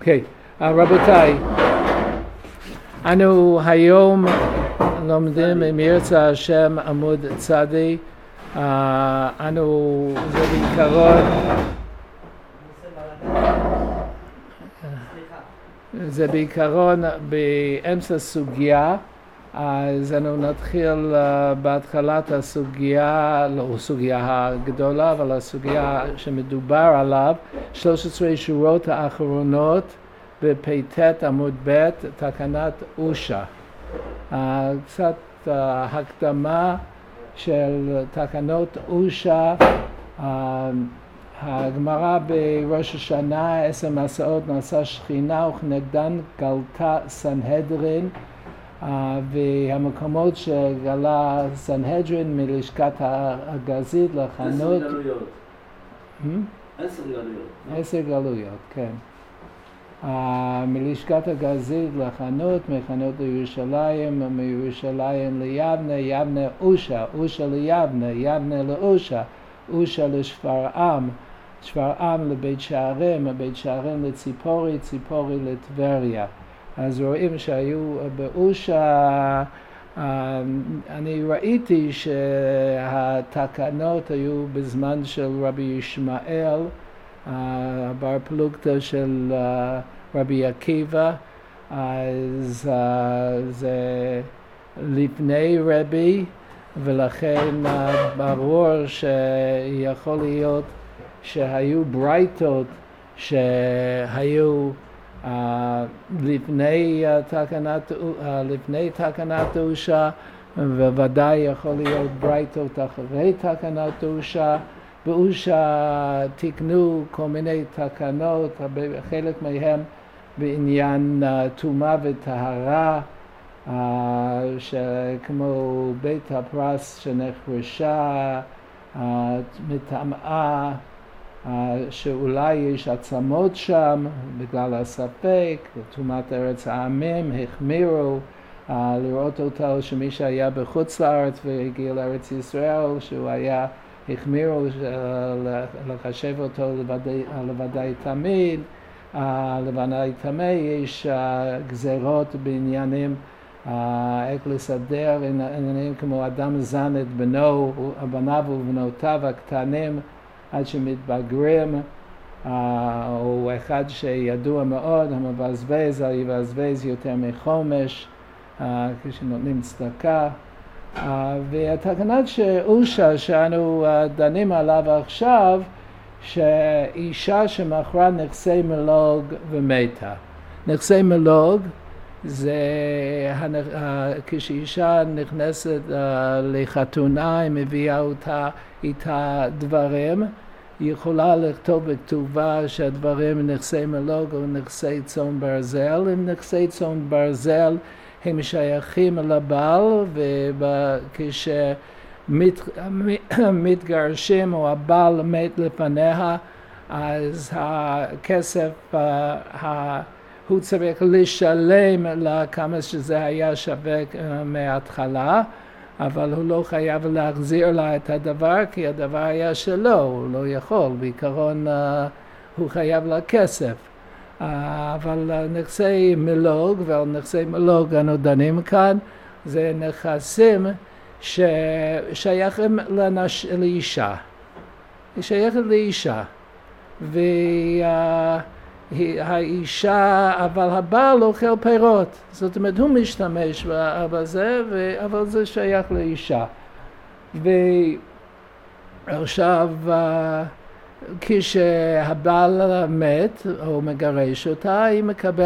אוקיי, רבותיי, אנו היום לומדים אם ירצה השם עמוד צדי, אנו זה בעיקרון, זה בעיקרון באמצע סוגיה, אז אנו נתחיל בהתחלת הסוגיה, לא סוגיה הגדולה, אבל הסוגיה שמדובר עליו, 13 שורות האחרונות בפ"ט עמוד ב' תקנת אושה. קצת הקדמה של תקנות אושה, הגמרא בראש השנה, 10 מסעות נעשה שכינה וכנגדן גלתה סנהדרין, והמקומות שגלה סנהדרין מלשכת הגזית לחנות 10 גלויות. 10 גלויות. 10 גלויות, כן. מלשכת הגזית לחנות, מחנות לירושלים, מירושלים ליבנה, יבנה אושה, אושה ליבנה, יבנה לאושה, אושה לשפרעם, שפרעם לבית שערים, בית שערים לציפורי, ציפורי לטבריה. אז רואים שהיו באושה, אני ראיתי שהתקנות היו בזמן של רבי ישמעאל, בר פלוגתא של רבי עקיבא, אז זה לפני רבי, ולכן ברור שיכול להיות שהיו ברייתות שהיו לפני תקנת אושה, וודאי יכול להיות ברייתות אחרי תקנת אושה. באושה תיקנו כל מיני תקנות, חלק מהם בעניין טומאה וטהרה, כמו בית הפרס שנחרשה, מטמאה, שאולי יש עצמות שם בגלל הספק, טומאת ארץ העמים, החמירו לראות אותו שמי שהיה בחוץ לארץ והגיע לארץ ישראל, שהוא היה החמירו לחשב אותו לוודאי תמיד, לוודאי תמי יש גזרות בעניינים, איך לסדר עניינים כמו אדם זן את בניו ובנותיו הקטנים עד שמתבגרים, או אחד שידוע מאוד, המבזבז, יבזבז יותר מחומש, כשנותנים צדקה. והתקנת שאושה שאנו דנים עליו עכשיו, שאישה שמכרה נכסי מלוג ומתה. נכסי מלוג זה כשאישה נכנסת לחתונה, היא מביאה אותה איתה דברים, היא יכולה לכתוב בכתובה שהדברים נכסי מלוג או נכסי צאן ברזל. אם נכסי צאן ברזל הם שייכים לבעל, וכשמתגרשים או הבעל מת לפניה, אז הכסף הוא צריך לשלם לה כמה שזה היה שווה מההתחלה, אבל הוא לא חייב להחזיר לה את הדבר, כי הדבר היה שלו, הוא לא יכול, בעיקרון הוא חייב לה כסף. אבל נכסי מלוג, ועל נכסי מלוג אנו דנים כאן, זה נכסים ששייכים לאישה. היא שייכת לאישה. והאישה, אבל הבעל אוכל פירות. זאת אומרת, הוא משתמש בזה, אבל זה שייך לאישה. ועכשיו, כשהבעל מת או מגרש אותה, היא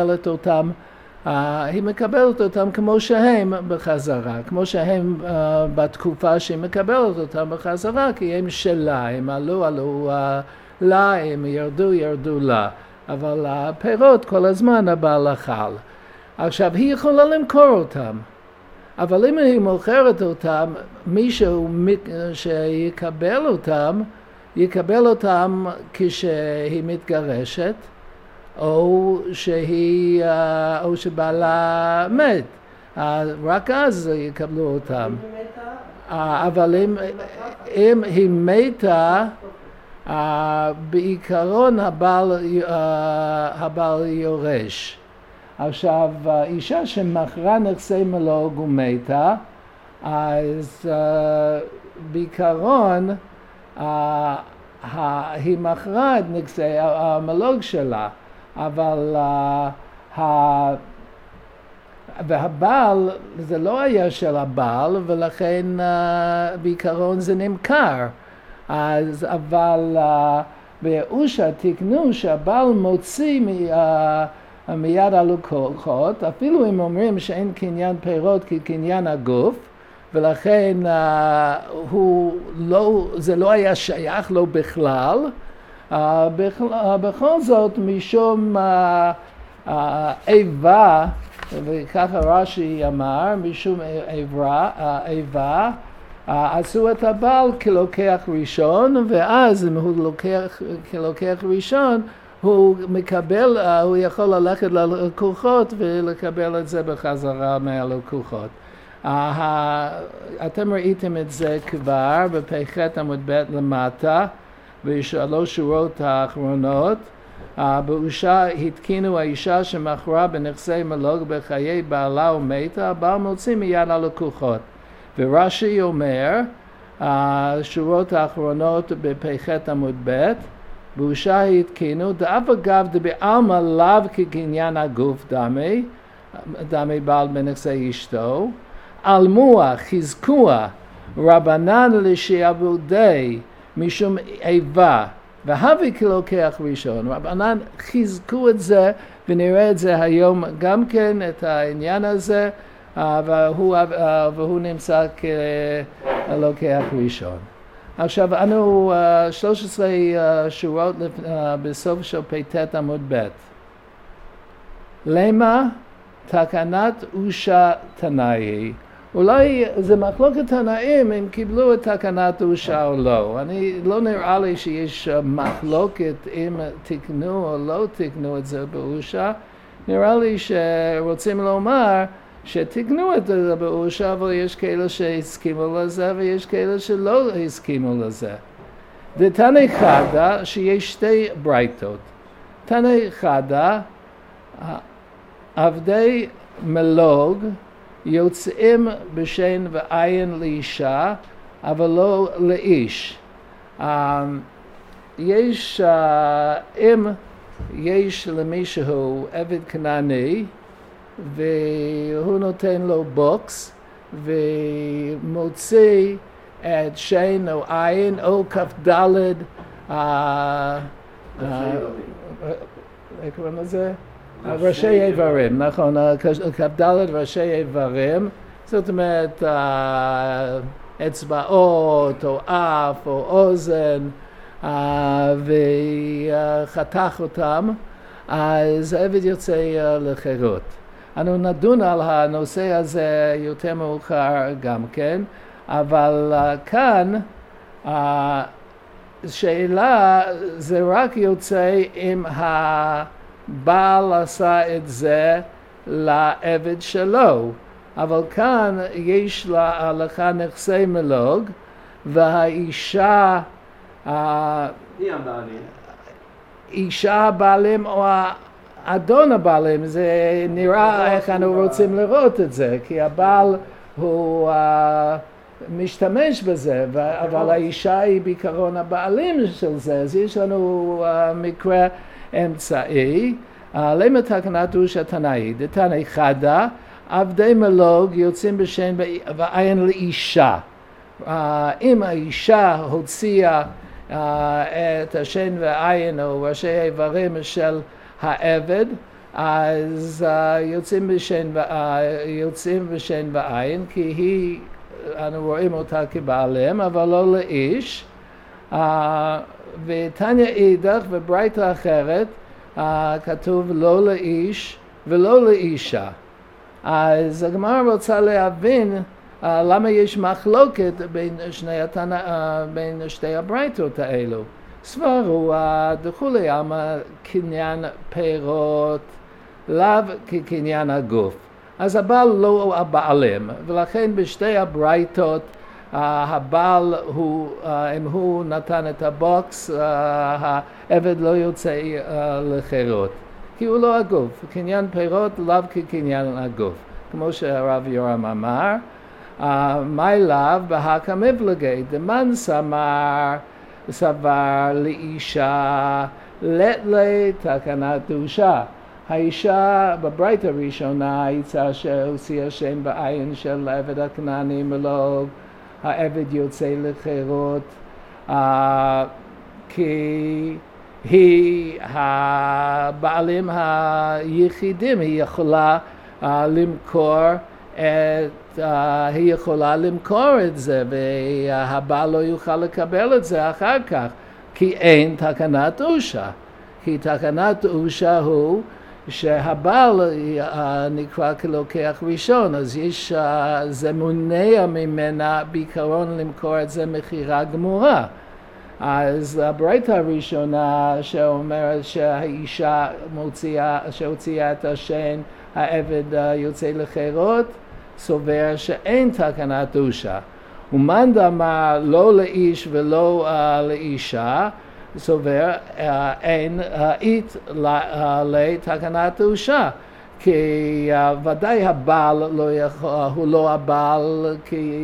מקבלת אותם כמו שהם בחזרה, כמו שהם בתקופה שהיא מקבלת אותם בחזרה, כי הם שלה, הם עלו לה, הם ירדו לה, אבל הפירות כל הזמן הבעל אכל. עכשיו היא יכולה למכור אותם, אבל אם היא מוכרת אותם, מישהו שיקבל אותם כשהיא מתגרשת, או שבעלה מת. רק אז יקבלו אותם. אבל אם היא מתה, בעיקרון הבעל יורש. עכשיו, אישה שמכרה נכסי מלוג ומתה, אז בעיקרון היא מכרה את נכסי המלוג שלה, אבל והבעל זה לא היה של הבעל, ולכן בעיקרון זה נמכר. אבל בירושה תקנו שהבעל מוציא מיד הלקוחות, אפילו אם אומרים שאין קניין פירות כקניין הגוף, ולכן זה לא היה שייך לו בכלל. בכל זאת, משום איבה, וככה רש"י אמר, משום איבה, עשו את הבעל כלוקח ראשון, ואז אם הוא כלוקח ראשון, הוא יכול ללכת ללקוחות ולקבל את זה בחזרה מהלקוחות. אתם ראיתם את זה כבר בפ"ח עמוד ב' למטה, בשלוש שורות האחרונות. באושה התקינו האישה שמכרה בנכסי מלוג בחיי בעלה ומתה, הבעל מוציא מיד הלקוחות. ורש"י אומר, השורות האחרונות בפ"ח עמוד ב', באושה התקינו, דאף אגב דבעלמא לאו כקניין הגוף דמי בעל בנכסי אשתו, אלמוה חזקוה רבנן לשעבודי משום איבה, והווי כלוקח ראשון. רבנן חיזקו את זה, ונראה את זה היום גם כן, את העניין הזה, והוא נמצא כלוקח ראשון. עכשיו, אנו 13 שורות בסוף של פ"ט עמוד ב'. למה תקנת אושה תנאי? אולי זה מחלוקת תנאים אם קיבלו את תקנת אושה או לא. לא נראה לי שיש מחלוקת אם תקנו או לא תקנו את זה באושה. נראה לי שרוצים לומר שתקנו את זה באושה, אבל יש כאלה שהסכימו לזה ויש כאלה שלא הסכימו לזה. דתנא חדא, שיש שתי ברייתות. תנא חדא, עבדי מלוג יוצאים בשן ועין לאישה, אבל לא לאיש. אם יש למישהו עבד כנעני, והוא נותן לו בוקס, ומוציא את שן או עין או כ"ד, איך קוראים לזה? ראשי איברים, נכון, כ"ד ראשי איברים, זאת אומרת אצבעות או אף או אוזן, וחתך אותם, אז העבד יוצא לחירות. אנו נדון על הנושא הזה יותר מאוחר גם כן, אבל כאן השאלה זה רק יוצא אם הבעל עשה את זה לעבד שלו, אבל כאן יש להלכה נכסי מלוג, והאישה, אישה הבעלים או אדון הבעלים, זה נראה איך אנו רוצים לראות את זה, כי הבעל הוא משתמש בזה, אבל האישה היא בעיקרון הבעלים של זה, אז יש לנו מקרה אמצעי. למה תקנת אושה תנאי? דתנא חדא, עבדי מלוג יוצאים בשן ועין לאישה. אם האישה הוציאה את השן ועין או ראשי איברים של העבד, אז יוצאים בשן ועין, כי אנו רואים אותה כבעלם, אבל לא לאיש. ותניא אידך וברייתא אחרת, כתוב לא לאיש ולא לאישה. אז הגמרא רוצה להבין למה יש מחלוקת בין שתי הברייתות האלו. סברו דכולי עלמא קניין פירות לאו כקניין הגוף. אז הבעל לא הבעלים, ולכן בשתי הברייתות הבעל אם הוא נתן את הבוקס, העבד לא יוצא לחירות, כי הוא לא הגוף. קניין פירות לאו כקניין הגוף, כמו שהרב יורם אמר. מי לאו בהקה מבלגי דמן סבר לאישה לתלי תקנת דושה. האישה בברית הראשונה יצא שהוציא השם בעין של עבד הכנעני מלוג, העבד יוצא לחירות, כי היא הבעלים היחידים, היא יכולה למכור את זה, והבעל לא יוכל לקבל את זה אחר כך, כי אין תקנת אושה. כי תקנת אושה הוא שהבעל נקרא כלוקח ראשון, אז זה מונע ממנה בעיקרון למכור את זה מכירה גמורה. אז הברית הראשונה שאומרת שהאישה שהוציאה את השן, העבד יוצא לחירות, סובר שאין תקנת אושה. ומאן דאמר לא לאיש ולא לאישה, סובר אין אית לתקנת אושה, כי ודאי הבעל הוא לא הבעל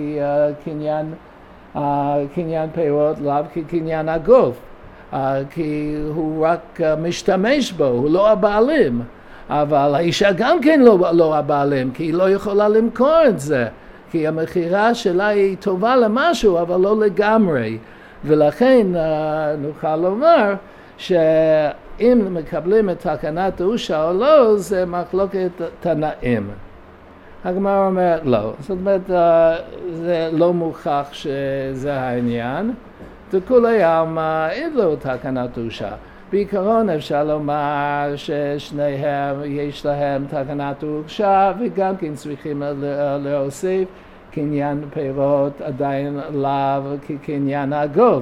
כקניין פירות, לאו כקניין הגוף, כי הוא רק משתמש בו, הוא לא הבעלים. אבל האישה גם כן לא הבעלים, כי היא לא יכולה למכור את זה, כי המכירה שלה היא טובה למשהו, אבל לא לגמרי. ולכן נוכל לומר שאם מקבלים את תקנת אושה או לא, זה מחלוקת תנאים. הגמרא אומרת לא, זאת אומרת זה לא מוכח שזה העניין, וכולי עלמא אין לו תקנת אושה. בעיקרון אפשר לומר ששניהם יש להם תקנת אושה, וגם כן צריכים להוסיף קניין פירות עדיין לאו כקניין הגוף.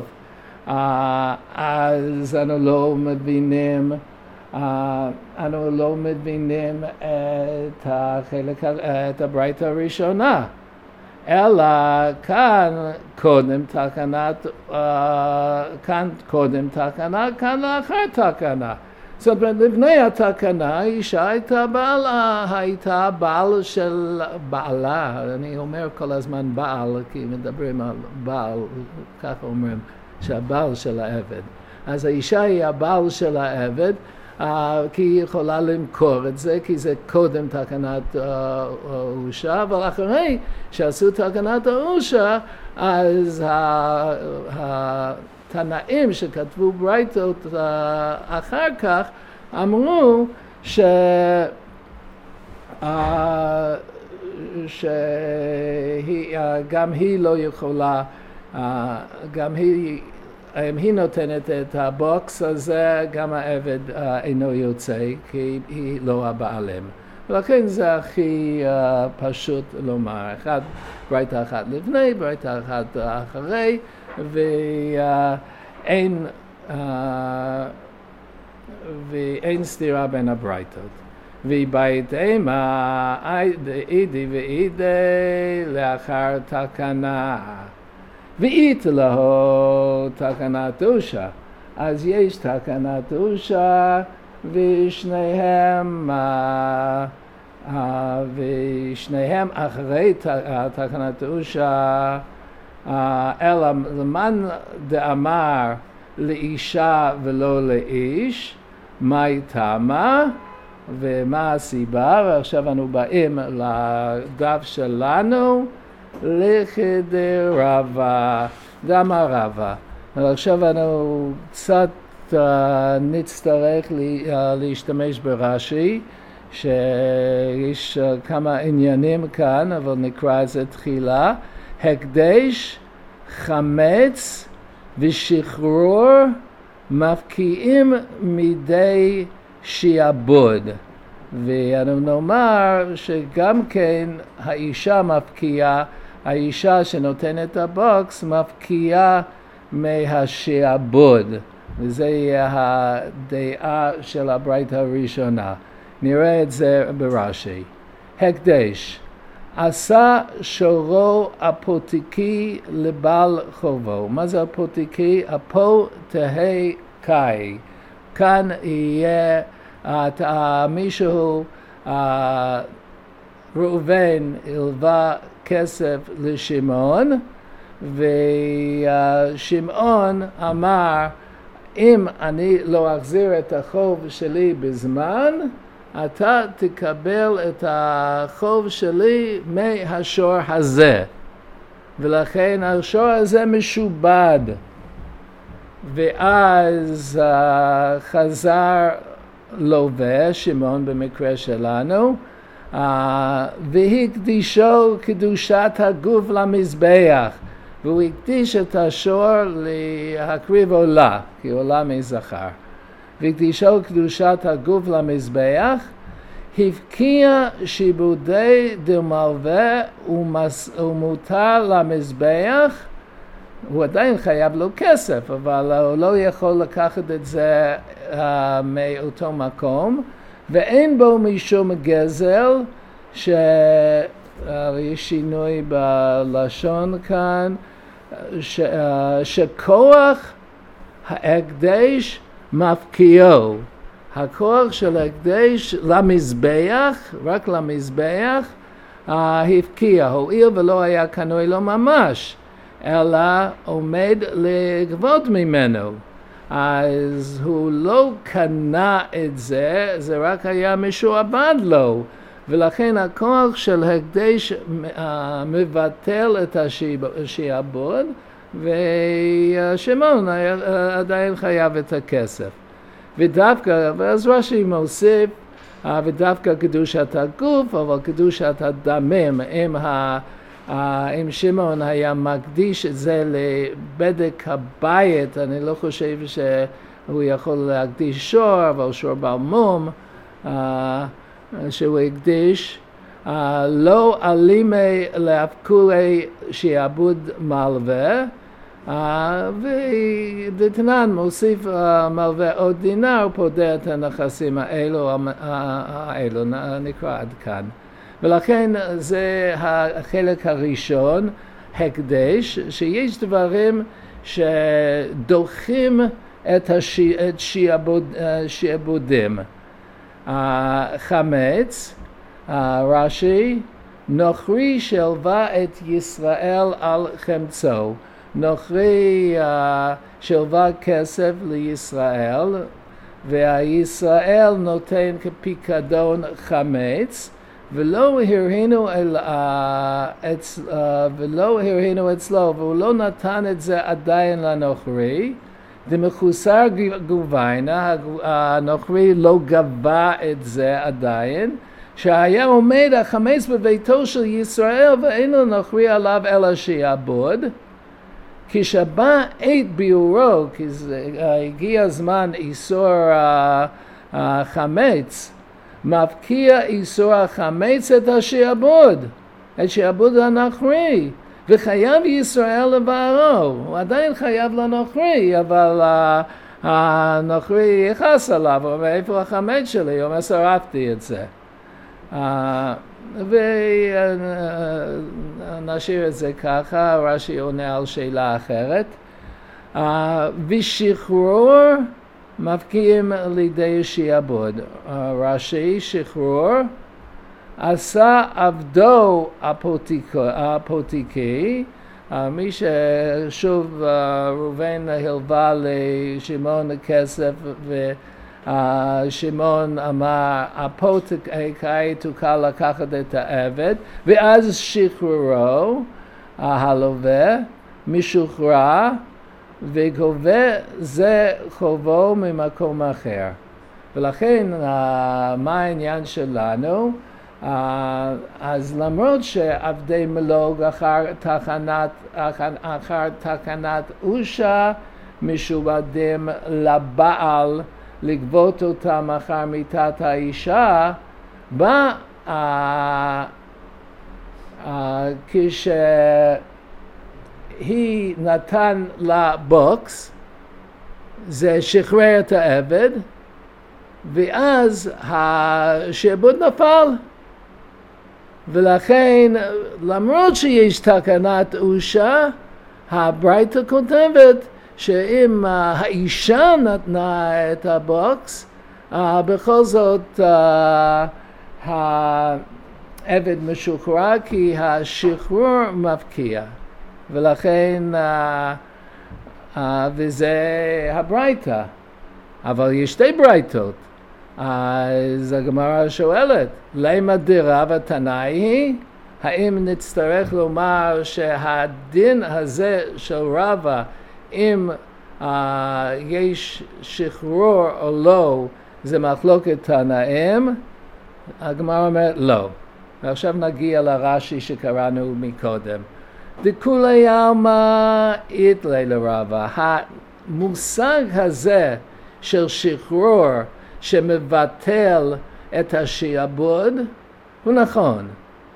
אז אנו לא מבינים את הברית הראשונה, אלא כאן קודם תקנה, כאן לאחר תקנה. זאת אומרת, לפני התקנה, האישה הייתה בעל של בעלה. אני אומר כל הזמן בעל, כי מדברים על בעל, ככה אומרים, שהבעל של העבד. אז האישה היא הבעל של העבד, כי היא יכולה למכור את זה, כי זה קודם תקנת אושה, אבל אחרי שעשו תקנת האושה, אז התנאים שכתבו ברייתות אחר כך אמרו שגם היא לא יכולה, גם היא, אם היא נותנת את הבוקס הזה, גם העבד אינו יוצא, כי היא לא הבעלים. ולכן זה הכי פשוט לומר, ברייתא אחת לפני, ברייתא אחת אחרי, ואין סתירה בין הברייתות. ובית אימה, אידי ואידי לאחר תקנה. ואית לו תקנת אושה, אז יש תקנת אושה ושניהם אחרי תקנת אושה, אלא למען דאמר לאישה ולא לאיש, מהי תמה ומה הסיבה. ועכשיו אנו באים לדף שלנו, לכדי רבא, דמה רבא. עכשיו אנחנו קצת נצטרך להשתמש ברש"י, שיש כמה עניינים כאן, אבל נקרא את זה תחילה. הקדש, חמץ ושחרור מפקיעים מידי שיעבוד. ואנו נאמר שגם כן האישה מפקיעה, האישה שנותנת הבוקס מפקיעה מהשיעבוד, וזה יהיה הדעה של הברייתא הראשונה. נראה את זה ברש"י. הקדש, עשה שורו אפותיקי לבעל חובו. מה זה אפותיקי? אפו תהי קאי. כאן יהיה מישהו, ראובן הלווה כסף לשמעון, ושמעון אמר, אם אני לא אחזיר את החוב שלי בזמן, אתה תקבל את החוב שלי מהשור הזה. ולכן השור הזה משובד. ואז חזר לווה, שמעון במקרה שלנו, והקדישו קדושת הגוף למזבח. והוא הקדיש את השור להקריב עולה, כי עולה מזכר. והקדישו קדושת הגוף למזבח, הפקיע שיבודי דמלווה ומותר למזבח, הוא עדיין חייב לו כסף, אבל הוא לא יכול לקחת את זה מאותו מקום, ואין בו משום גזל, שיש שינוי בלשון כאן, שכוח ההקדש מפקיעו. הכוח של ההקדש למזבח, רק למזבח, הפקיע, הואיל ולא היה קנוי לו ממש, אלא עומד לגבות ממנו. אז הוא לא קנה את זה, זה רק היה משועבד לו. ולכן הכוח של הקדש מבטל את השעבוד, ושמעון עדיין חייב את הכסף. ודווקא, אז רש"י מוסיף, ודווקא קדושת הגוף, אבל קדושת הדמים, אם שמעון היה מקדיש את זה לבדק הבית, אני לא חושב שהוא יכול להקדיש שור, אבל שור בעל מום, שהוא הקדיש, לא אלימי להפקולי שיעבוד מלווה, ודתנן מוסיף מלווה עוד דינר, פודה את הנכסים האלו נקרא עד כאן. ולכן זה החלק הראשון, הקדש, שיש דברים שדוחים את שעבודים. חמץ, רש"י, נוכרי שהלווה את ישראל על חמצו. נוכרי שהלווה כסף לישראל, והישראל נותן כפיקדון חמץ, ולא הראינו אצלו, והוא לא נתן את זה עדיין לנוכרי, דמחוסר גוביינה, הנוכרי לא גבה את זה עדיין, שהיה עומד החמץ בביתו של ישראל ואין לנוכרי עליו אלא שיעבוד, כשבא עת ביורו, כי הגיע הזמן איסור החמץ, מפקיע איסור החמץ את השעבוד, את שעבוד הנוכרי, וחייב ישראל לבערו. הוא עדיין חייב לנוכרי, אבל הנוכרי יכעס עליו, הוא אומר, איפה החמץ שלי? הוא אומר, שרפתי את זה. ונשאיר את זה ככה, רש"י עונה על שאלה אחרת. ושחרור מפקיעים לידי שעבוד. רש"י, שחרור, עשה עבדו אפותיקי, מי ששוב ראובן הלווה לשמעון כסף ושמעון אמר אפותיקי תוכל לקחת את העבד, ואז שחרורו הלווה משוחרר וגובה זה חובו ממקום אחר. ולכן מה העניין שלנו? אז למרות שעבדי מלוג אחר תקנת אושה משועבדים לבעל לגבות אותם אחר מיתת האישה, כשהיא נתן לה בוקס, זה שחרר את העבד, ואז השעבוד נפל. ולכן, למרות שיש תקנת אושה, הברייתא כותבת שאם האישה נתנה את הבוקס, בכל זאת העבד משוחרר כי השחרור מפקיע. ולכן, וזה הברייתא. אבל יש שתי ברייתות. אז הגמרא שואלת, למה דרבא תנאי היא? האם נצטרך לומר שהדין הזה של רבא, אם יש שחרור או לא, זה מחלוקת תנאים? הגמרא אומרת לא. ועכשיו נגיע לרש"י שקראנו מקודם. דכולי עלמא איתלי לרבא. המושג הזה של שחרור שמבטל את השעבוד הוא נכון.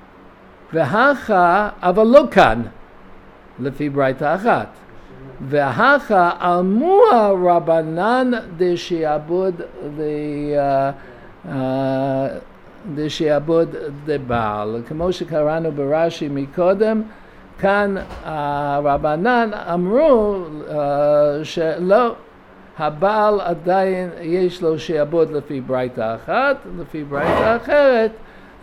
והכה, אבל לא כאן, לפי ברייתא אחת. והכה עלמו הרבנן דשעבוד דבעל. כמו שקראנו ברש"י מקודם, כאן הרבנן אמרו שלא, הבעל עדיין יש לו שעבוד לפי ברייתא אחת, לפי ברייתא אחרת,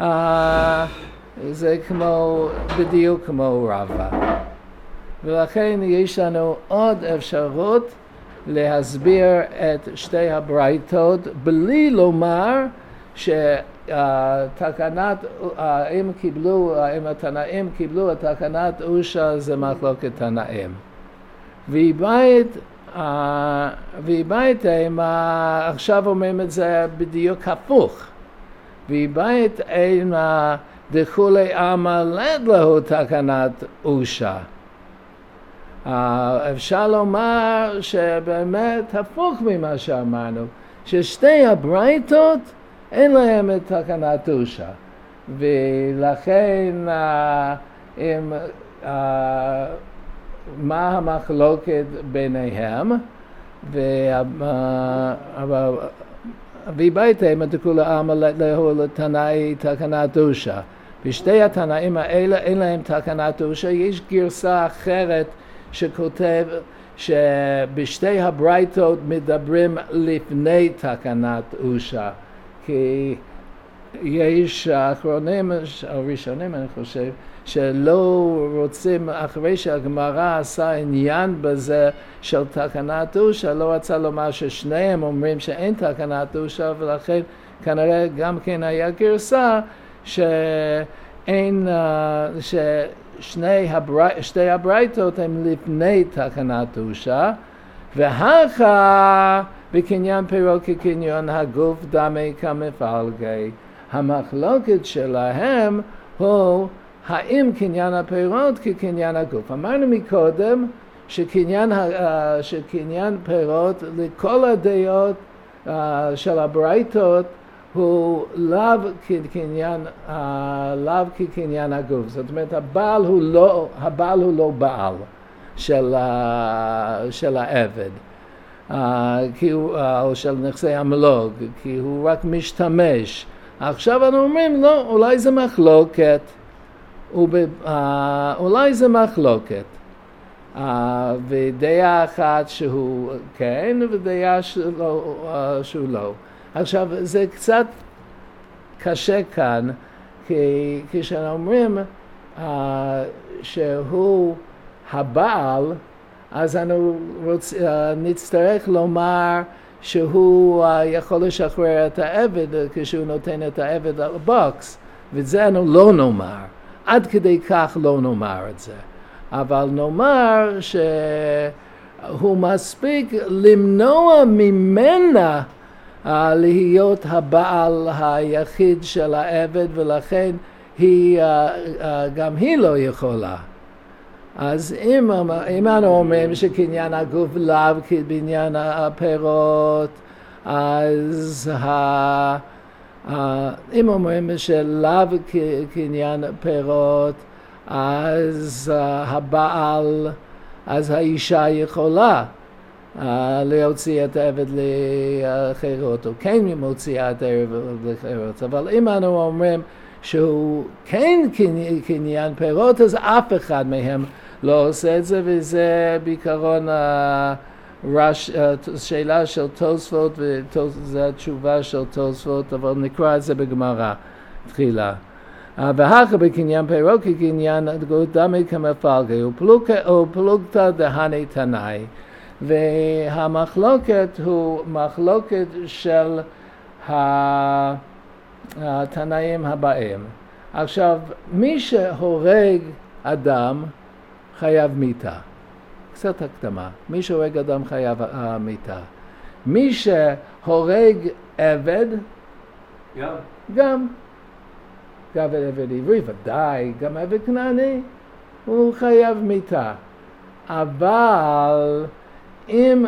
זה בדיוק כמו רבא. ולכן יש לנו עוד אפשרות להסביר את שתי הברייתות בלי לומר שתקנת, אם התנאים קיבלו את תקנת אושה, זה מחלוקת תנאים. והבייתם, עכשיו אומרים את זה בדיוק הפוך. והבייתם דכולי עלמא לד להו תקנת אושה. אפשר לומר שבאמת הפוך ממה שאמרנו, ששתי הברייתות אין להם את תקנת אושה. ולכן מה המחלוקת ביניהם? והבייתם דכולי עלמא לד להו לתנאי תקנת אושה. בשתי התנאים האלה אין להם תקנת אושה. יש גרסה אחרת שכותב שבשתי הברייתות מדברים לפני תקנת אושה, כי יש האחרונים או ראשונים אני חושב שלא רוצים, אחרי שהגמרא עשה עניין בזה של תקנת אושה, לא רצה לומר ששניהם אומרים שאין תקנת אושה, ולכן כנראה גם כן היה גרסה שאין, שתי הברייתות הם לפני תקנת אושה, והכה בקניין פירות כקניין הגוף דמי כמפלגי. המחלוקת שלהם הוא האם קניין הפירות כקניין הגוף. אמרנו מקודם שקניין פירות לכל הדעות של הברייתות הוא לאו כקניין הגוף. זאת אומרת, הבעל הוא לא בעל של העבד, או של נכסי המלוג, כי הוא רק משתמש. עכשיו אנחנו אומרים, לא, אולי זה מחלוקת. אולי זה מחלוקת. ודעה אחת שהוא כן, ודעה שהוא לא. עכשיו, זה קצת קשה כאן, כי כשאנחנו אומרים שהוא הבעל, אז נצטרך לומר שהוא יכול לשחרר את העבד כשהוא נותן את העבד לבוקס, ואת זה אנו לא נאמר. עד כדי כך לא נאמר את זה. אבל נאמר שהוא מספיק למנוע ממנה להיות הבעל היחיד של העבד, ולכן גם היא לא יכולה. אז אם אנו אומרים שקניין הגוף לאו כבניין הפירות, אז אם אומרים שלאו קניין פירות, אז הבעל, אז האישה יכולה להוציא את העבד לחירות, או כן היא מוציאה את העבד לחירות. אבל אם אנו אומרים שהוא כן קניין פירות, אז אף אחד מהם לא עושה את זה, וזה בעיקרון שאלה של תוספות, וזו התשובה של תוספות, אבל נקרא את זה בגמרא תחילה. והכה בקניין פירות כקניין דמי כמפלגי, ופלוגתא דהני תנאי. והמחלוקת הוא מחלוקת של התנאים הבאים. עכשיו, מי שהורג אדם חייב מיתה. קצת הקדמה. מי שהורג אדם חייב מיתה. מי שהורג עבד, גם עבד עברי, ודאי, גם עבד כנעני, הוא חייב מיתה. אבל אם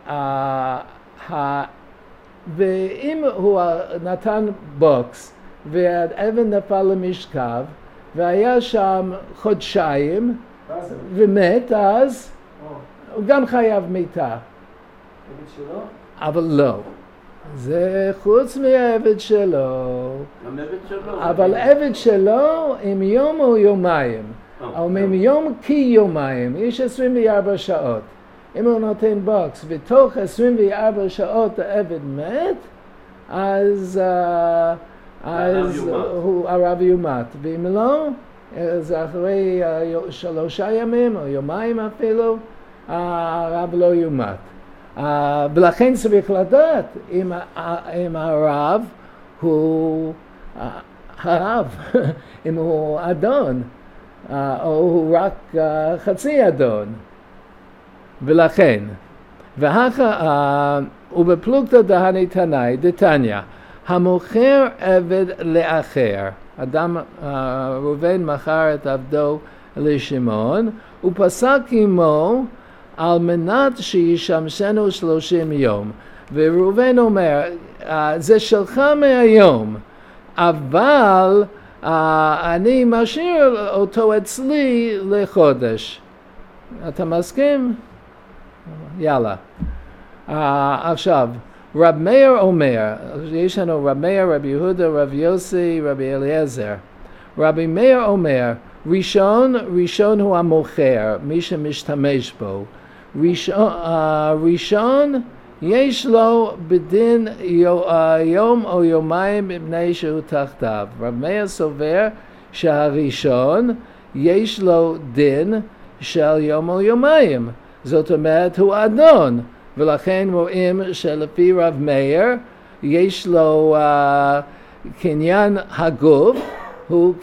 הוא נתן בוקס והעבד נפל למשכב והיה שם חודשיים ומת, אז הוא גם חייב מיתה. עבד שלו? אבל לא. זה חוץ מהעבד שלו. גם עבד שלו. אבל עבד שלו עם יום או יומיים. או מיום כיומיים. יש 24 שעות. אם הוא נותן בוקס ותוך 24 שעות העבד מת, אז הרב יומת. ואם לא, אז אחרי 3 ימים או יומיים אפילו, הרב לא יומת. ולכן צריך לדעת אם הרב הוא הרב, אם הוא אדון, או הוא רק חצי אדון. ולכן, ובפלוגתא דהני תנאי, דתניא, המוכר עבד לאחר, אדם ראובן מכר את עבדו לשמעון, הוא פסק עמו על מנת שישמשנו 30 יום. וראובן אומר, זה שלך מהיום, אבל אני משאיר אותו אצלי לחודש. אתה מסכים? יאללה. עכשיו, רב מאיר אומר, יש לנו רב מאיר, רב יהודה, רב יוסי, רבי אליעזר. רבי מאיר אומר, ראשון הוא המוכר, מי שמשתמש בו. ראשון יש לו בדין יום או יומיים מפני שהוא תחתיו. רב מאיר סובר שהראשון יש לו דין של יום או יומיים. זאת אומרת, הוא אדון, ולכן רואים שלפי רב מאיר יש לו קניין הגוף, הוא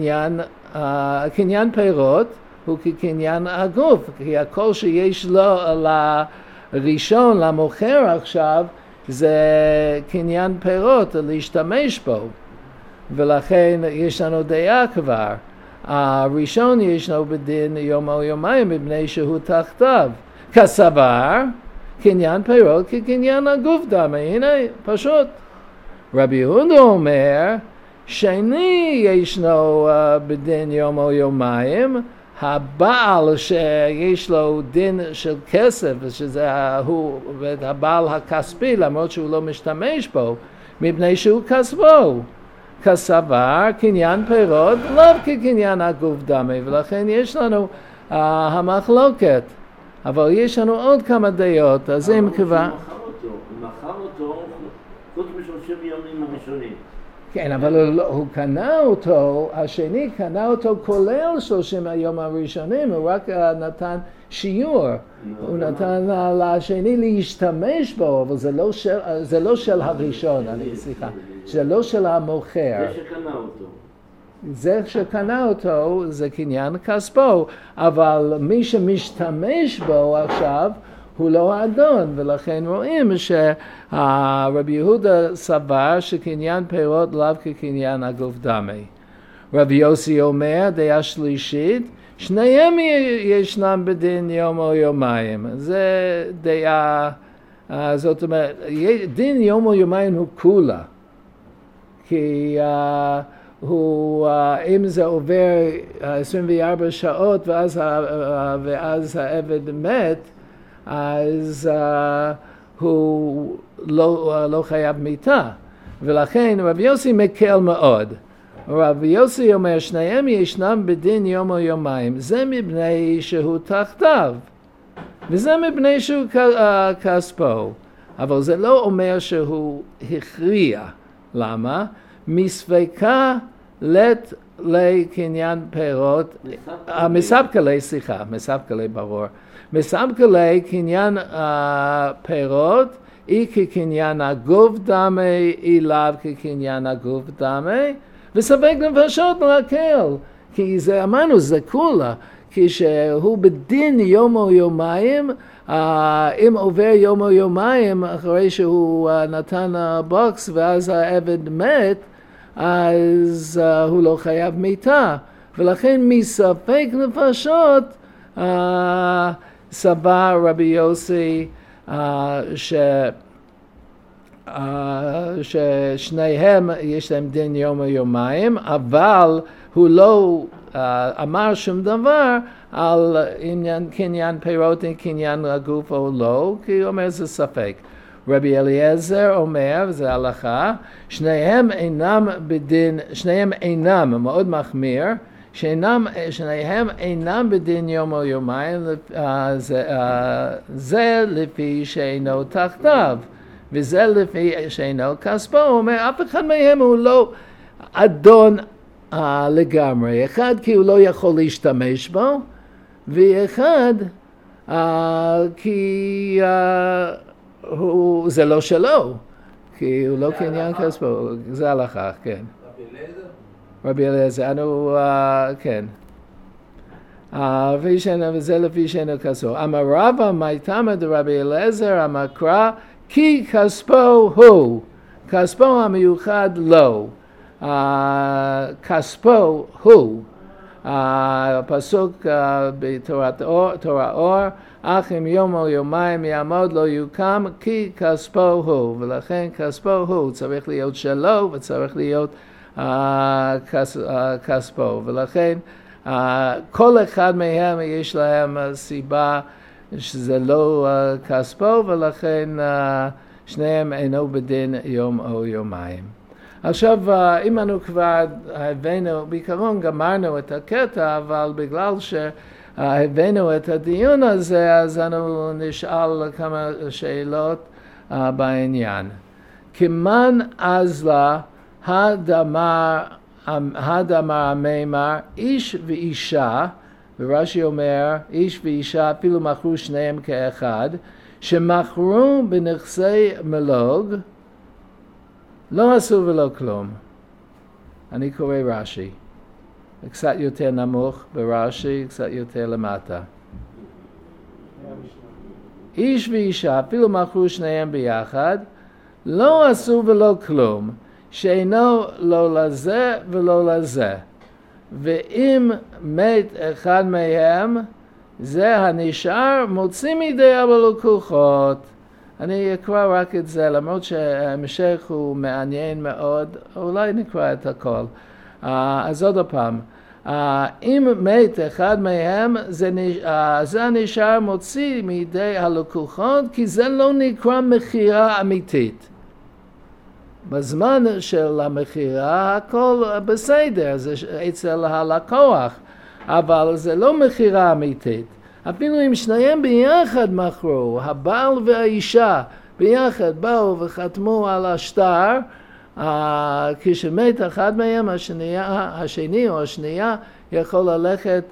קניין פירות, הוא כקניין הגוף, כי הכל שיש לו לראשון, למוכר עכשיו, זה קניין פירות, להשתמש בו, ולכן יש לנו דעה כבר. הראשון ישנו בדין יום או יומיים מפני שהוא תחתיו. כסבר, קניין פירות כקניין הגוף דמי. הנה, פשוט. רבי יהודה אומר, שני ישנו בדין יום או יומיים, הבעל שיש לו דין של כסף, שזה הוא הבעל הכספי, למרות שהוא לא משתמש בו, מפני שהוא כספו. כסבר, קניין פירות, לאו כקניין הגוף דמי, ולכן יש לנו המחלוקת. אבל יש לנו עוד כמה דעות, אז אם כבר... הוא מכר אותו חוץ מ30 ימים הראשונים. כן, אבל הוא קנה אותו, השני קנה אותו כולל 30 היום הראשונים, הוא רק נתן שיעור. הוא נתן לשני להשתמש בו, אבל זה לא של הראשון, סליחה, זה לא של המוכר. זה שקנה אותו. זה שקנה אותו זה קניין כספו, אבל מי שמשתמש בו עכשיו הוא לא האדון, ולכן רואים שרבי יהודה סבר שקניין פירות לאו כקניין הגוף דמי. רבי יוסי אומר, דעה שלישית, שניהם ישנם בדין יום או יומיים. זה דעה, זאת אומרת, דין יום או יומיים הוא כולה. כי אם זה עובר 24 שעות ואז העבד מת, אז הוא לא חייב מיתה. ולכן רבי יוסי מקל מאוד. רבי יוסי אומר, שניהם ישנם בדין יום או יומיים, זה מפני שהוא תחתיו, וזה מפני שהוא כספו. אבל זה לא אומר שהוא הכריע. למה? מספקה לת לקניין פירות, מספקלי ברור. מספקלי קניין פירות, אי כקניין הגוף דמי, אליו כקניין הגוף דמי, וספק נפשות להקל. כי זה אמרנו, זה כולה. כשהוא בדין יום או יומיים, אם עובר יום או יומיים אחרי שהוא נתן בוקס ואז העבד מת, אז הוא לא חייב מיתה. ולכן מספק נפשות סבר רבי יוסי ששניהם יש להם דין יום או יומיים, אבל הוא לא אמר שום דבר על קניין פירות, קניין הגוף או לא, כי הוא אומר זה ספק. רבי אליעזר אומר, זה הלכה, שניהם אינם, מאוד מחמיר, שניהם אינם בדין יום או יומיים, זה לפי שאינו תחתיו, וזה לפי שאינו כספו. הוא אומר, אף אחד מהם הוא לא אדון לגמרי. אחד כי הוא לא יכול להשתמש בו, ואחד כי זה לא שלו, כי הוא לא קניין כספו. זה הלכה, כן. רבי אליעזר, כן. וזה לפי שאינו כספו. אמר רבא מאי תמא דרבי אליעזר, אמר קרא, כי כספו הוא, כספו המיוחד לו. כספו הוא. הפסוק בתורה אור, אך אם יום או יומיים יעמוד לא יוקם, כי כספו הוא. ולכן כספו הוא צריך להיות שלו וצריך להיות כספו. ולכן כל אחד מהם יש להם סיבה שזה לא כספו, ולכן שניהם אינו בדין יום או יומיים. עכשיו, אם אנו כבר הבאנו, בעיקרון גמרנו את הקטע, אבל בגלל שהבאנו את הדיון הזה, אז אנו נשאל כמה שאלות בעניין. כמן אז לה הדמר המימר, איש ואישה, ורש"י אומר, איש ואישה אפילו מכרו שניהם כאחד, שמכרו בנכסי מלוג, לא עשו ולא כלום. אני קורא רש"י. קצת יותר נמוך ברש"י, קצת יותר למטה. איש ואישה, אפילו מכרו שניהם ביחד, לא עשו ולא כלום, שאינו לא לזה ולא לזה. ואם מת אחד מהם, זה הנשאר מוציא מידי הלקוחות. אני אקרא רק את זה, למרות שההמשך הוא מעניין מאוד, אולי נקרא את הכל. אז עוד פעם, אם מת אחד מהם, זה הנשאר מוציא מידי הלקוחות, כי זה לא נקרא מכירה אמיתית. בזמן של המכירה הכל בסדר, זה אצל הלקוח, אבל זה לא מכירה אמיתית. אפילו אם שניהם ביחד מכרו, הבעל והאישה ביחד באו וחתמו על השטר, כשמת אחד מהם, השני או השנייה יכול ללכת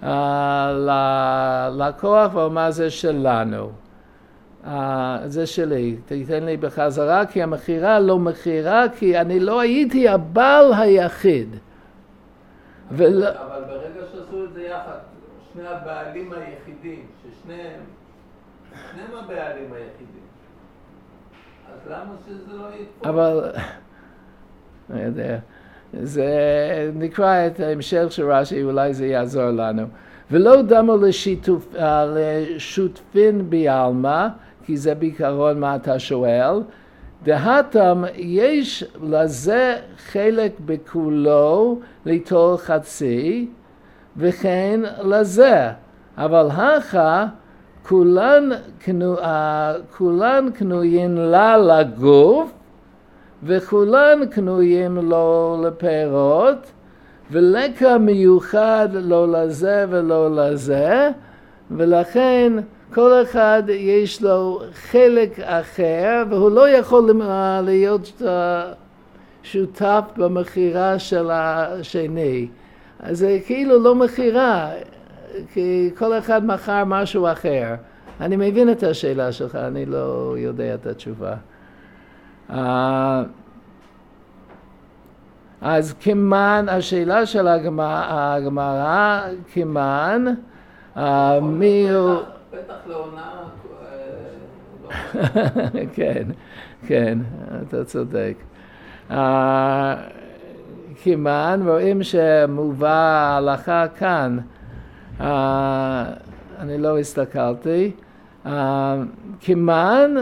ללקוח ואומר זה שלנו. זה שלי, תיתן לי בחזרה, כי המכירה לא מכירה, כי אני לא הייתי הבעל היחיד. אבל ברגע שעשו את זה יחד, שני הבעלים היחידים, ששניהם הבעלים היחידים, אז למה שזה לא יתפוס? אבל, אני יודע, זה נקרא את ההמשך של רש"י, אולי זה יעזור לנו. ולא דמו לשותפין בעלמא, כי זה בעיקרון מה אתה שואל, דהתם יש לזה חלק בכולו ליטול חצי, וכן לזה. אבל הכה כולן קנוין לה לגוף, וכולן קנויים לו לפירות, ולקה מיוחד לא לזה ולא לזה, ולכן כל אחד יש לו חלק אחר, והוא לא יכול להיות שותף במכירה של השני. אז זה כאילו לא מכירה, כי כל אחד מכר משהו אחר. אני מבין את השאלה שלך, אני לא יודע את התשובה. אז כמן, השאלה של הגמרא, כמן, מי הוא... בטח לעונה... כן, כן, אתה צודק. כמן, רואים שמובא ההלכה כאן, אני לא הסתכלתי, כמן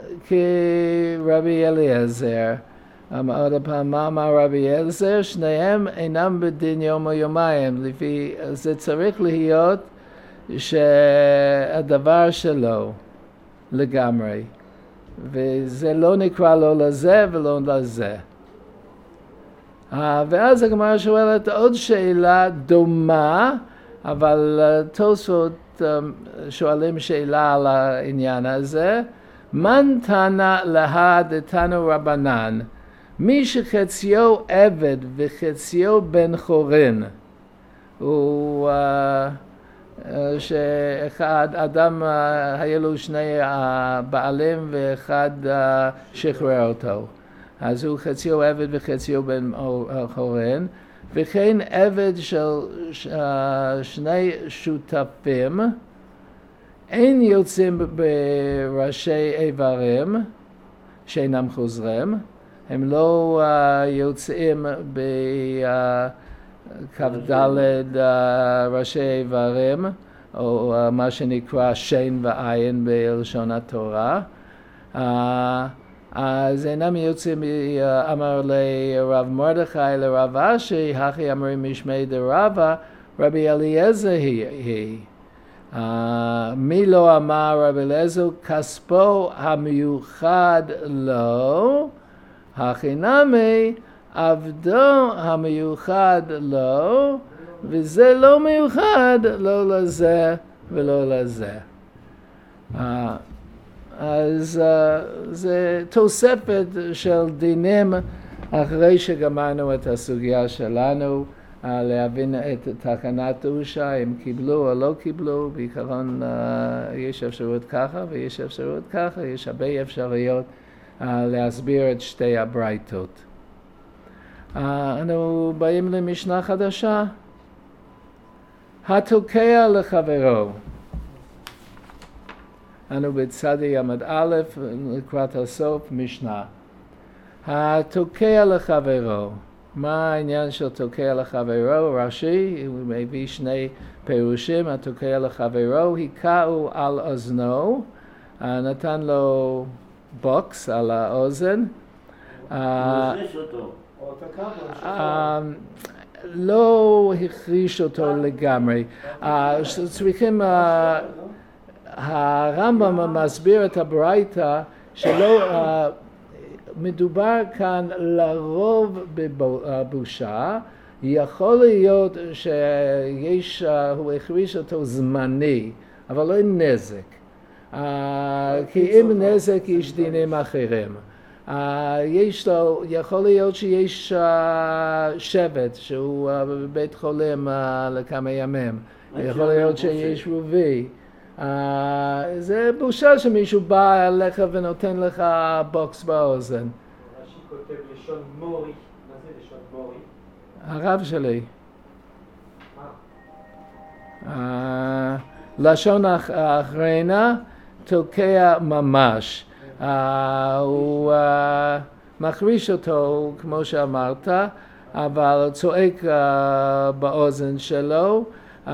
כרבי אליעזר. עוד הפעם, מה אמר רבי אליעזר? שניהם אינם בדין יום או יומיים, לפי זה צריך להיות שהדבר שלו לגמרי, וזה לא נקרא לא לזה ולא לזה. ואז הגמרא שואלת עוד שאלה דומה, אבל תוספות שואלים שאלה על העניין הזה. מן תנא להא דתנא רבנן, מי שחציו עבד וחציו בן חורין, הוא שאחד אדם היה לו שני בעלים ואחד שחרר אותו, אז הוא חציו עבד וחציו בן חורין, וכן עבד של שני שותפים אין יוצאים בראשי איברים שאינם חוזרים, הם לא יוצאים בכ"ד ראשי איברים, או מה שנקרא שן ועין בלשון התורה. אז אינם יוצאים, אמר לרב מרדכי לרב אשי, הכי אמרים משמי דרבא, רבי אליעזר היא. מי לא אמר רבי אליעזר? כספו המיוחד לו, הכי נמי, עבדו המיוחד לו, וזה לא מיוחד לא לזה ולא לזה. אז זה תוספת של דינים אחרי שגמרנו את הסוגיה שלנו, להבין את תקנת אושה, אם קיבלו או לא קיבלו. בעיקרון יש אפשרות ככה ויש אפשרות ככה, יש הרבה אפשרויות להסביר את שתי הברייתות. אנו באים למשנה חדשה. התוקע לחברו. אנו בצדי עמוד א', לקראת הסוף, משנה. התוקע לחברו. מה העניין של תוקע לחברו? רש"י, הוא מביא שני פירושים. התוקע לחברו, היכהו על אוזנו, נתן לו בוקס על האוזן. לא החריש אותו לגמרי. צריכים, הרמב"ם מסביר את הברייתא שלא מדובר כאן לרוב בבושה. יכול להיות שיש, הוא החריש אותו זמני, אבל לא עם נזק. כי אם נזק יש דינים אחרים. יש לו, יכול להיות שיש שבט שהוא בבית חולים לכמה ימים. יכול להיות שיש רובי. זה בושה שמישהו בא אליך ונותן לך בוקס באוזן. רש"י כותב לשון מורי. מה זה לשון מורי? הרב שלי. לשון האחרונה תוקע ממש. הוא מחריש אותו כמו שאמרת, אבל צועק באוזן שלו.